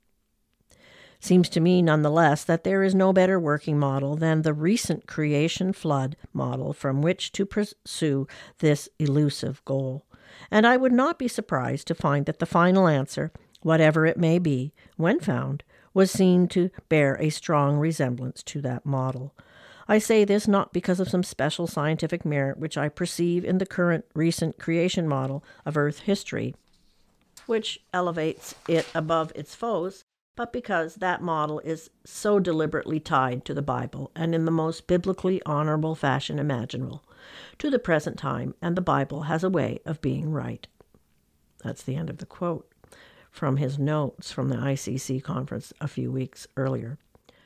Seems to me, nonetheless, that there is no better working model than the recent creation flood model from which to pursue this elusive goal. And I would not be surprised to find that the final answer, whatever it may be, when found, was seen to bear a strong resemblance to that model. I say this not because of some special scientific merit which I perceive in the current recent creation model of Earth history, which elevates it above its foes, but because that model is so deliberately tied to the Bible and in the most biblically honorable fashion imaginable to the present time, and the Bible has a way of being right. That's the end of the quote from his notes from the I C C conference a few weeks earlier.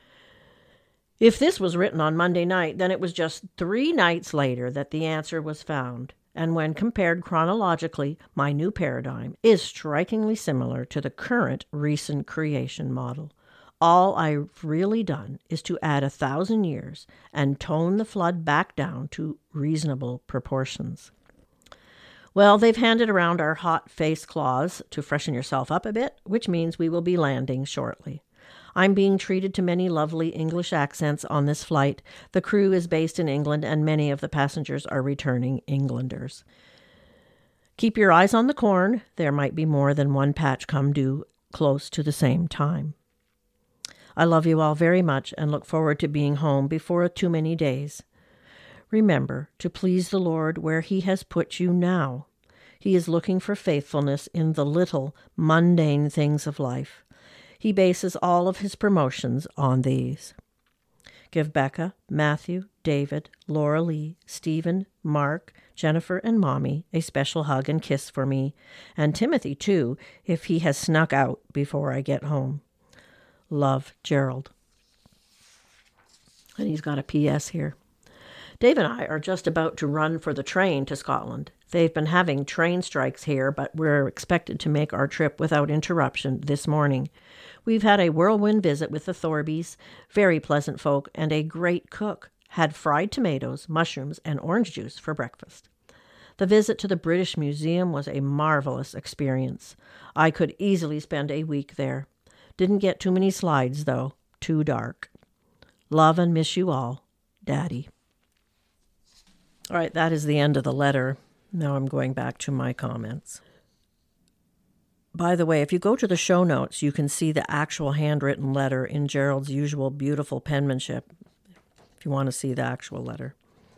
If this was written on Monday night, then it was just three nights later that the answer was found, and when compared chronologically, my new paradigm is strikingly similar to the current recent creation model. All I've really done is to add a thousand years and tone the flood back down to reasonable proportions. Well, they've handed around our hot face cloths to freshen yourself up a bit, which means we will be landing shortly. I'm being treated to many lovely English accents on this flight. The crew is based in England, and many of the passengers are returning Englanders. Keep your eyes on the corn. There might be more than one patch come due close to the same time. I love you all very much and look forward to being home before too many days. Remember to please the Lord where he has put you now. He is looking for faithfulness in the little, mundane things of life. He bases all of his promotions on these. Give Becca, Matthew, David, Laura Lee, Stephen, Mark, Jennifer, and Mommy a special hug and kiss for me, and Timothy, too, if he has snuck out before I get home. Love, Gerald. And he's got a P S here. Dave and I are just about to run for the train to Scotland. They've been having train strikes here, but we're expected to make our trip without interruption this morning. We've had a whirlwind visit with the Thorbys, very pleasant folk, and a great cook. Had fried tomatoes, mushrooms, and orange juice for breakfast. The visit to the British Museum was a marvelous experience. I could easily spend a week there. Didn't get too many slides, though. Too dark. Love and miss you all, Daddy. All right, that is the end of the letter. Now I'm going back to my comments. By the way, if you go to the show notes, you can see the actual handwritten letter in Gerald's usual beautiful penmanship, if you want to see the actual letter.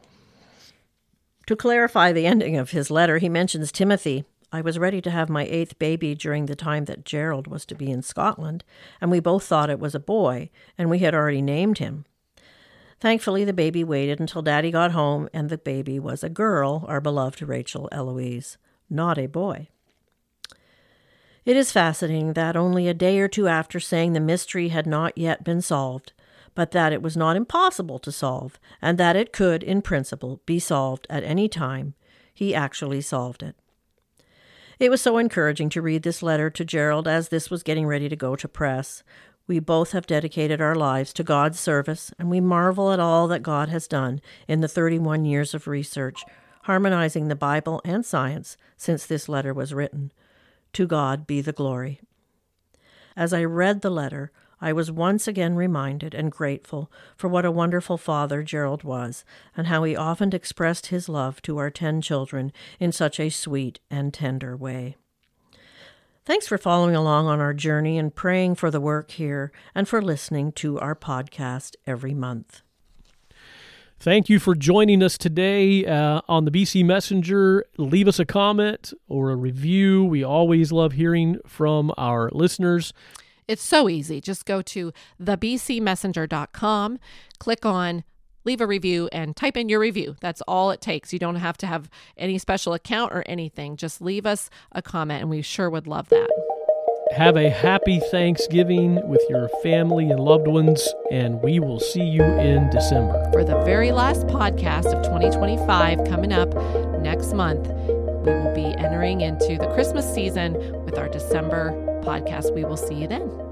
To clarify the ending of his letter, he mentions Timothy. I was ready to have my eighth baby during the time that Gerald was to be in Scotland, and we both thought it was a boy, and we had already named him. Thankfully, the baby waited until Daddy got home, and the baby was a girl, our beloved Rachel Eloise, not a boy. It is fascinating that only a day or two after saying the mystery had not yet been solved, but that it was not impossible to solve, and that it could, in principle, be solved at any time, he actually solved it. It was so encouraging to read this letter to Gerald as this was getting ready to go to press. We both have dedicated our lives to God's service, and we marvel at all that God has done in the thirty-one years of research, harmonizing the Bible and science since this letter was written. To God be the glory. As I read the letter, I was once again reminded and grateful for what a wonderful father Gerald was, and how he often expressed his love to our ten children in such a sweet and tender way. Thanks for following along on our journey and praying for the work here and for listening to our podcast every month. Thank you for joining us today uh, on the B C Messenger. Leave us a comment or a review. We always love hearing from our listeners. It's so easy. Just go to the b c messenger dot com, click on leave a review, and type in your review. That's all it takes. You don't have to have any special account or anything. Just leave us a comment, and we sure would love that. Have a happy Thanksgiving with your family and loved ones, and we will see you in December. For the very last podcast of twenty twenty-five coming up next month, we will be entering into the Christmas season with our December podcast. We will see you then.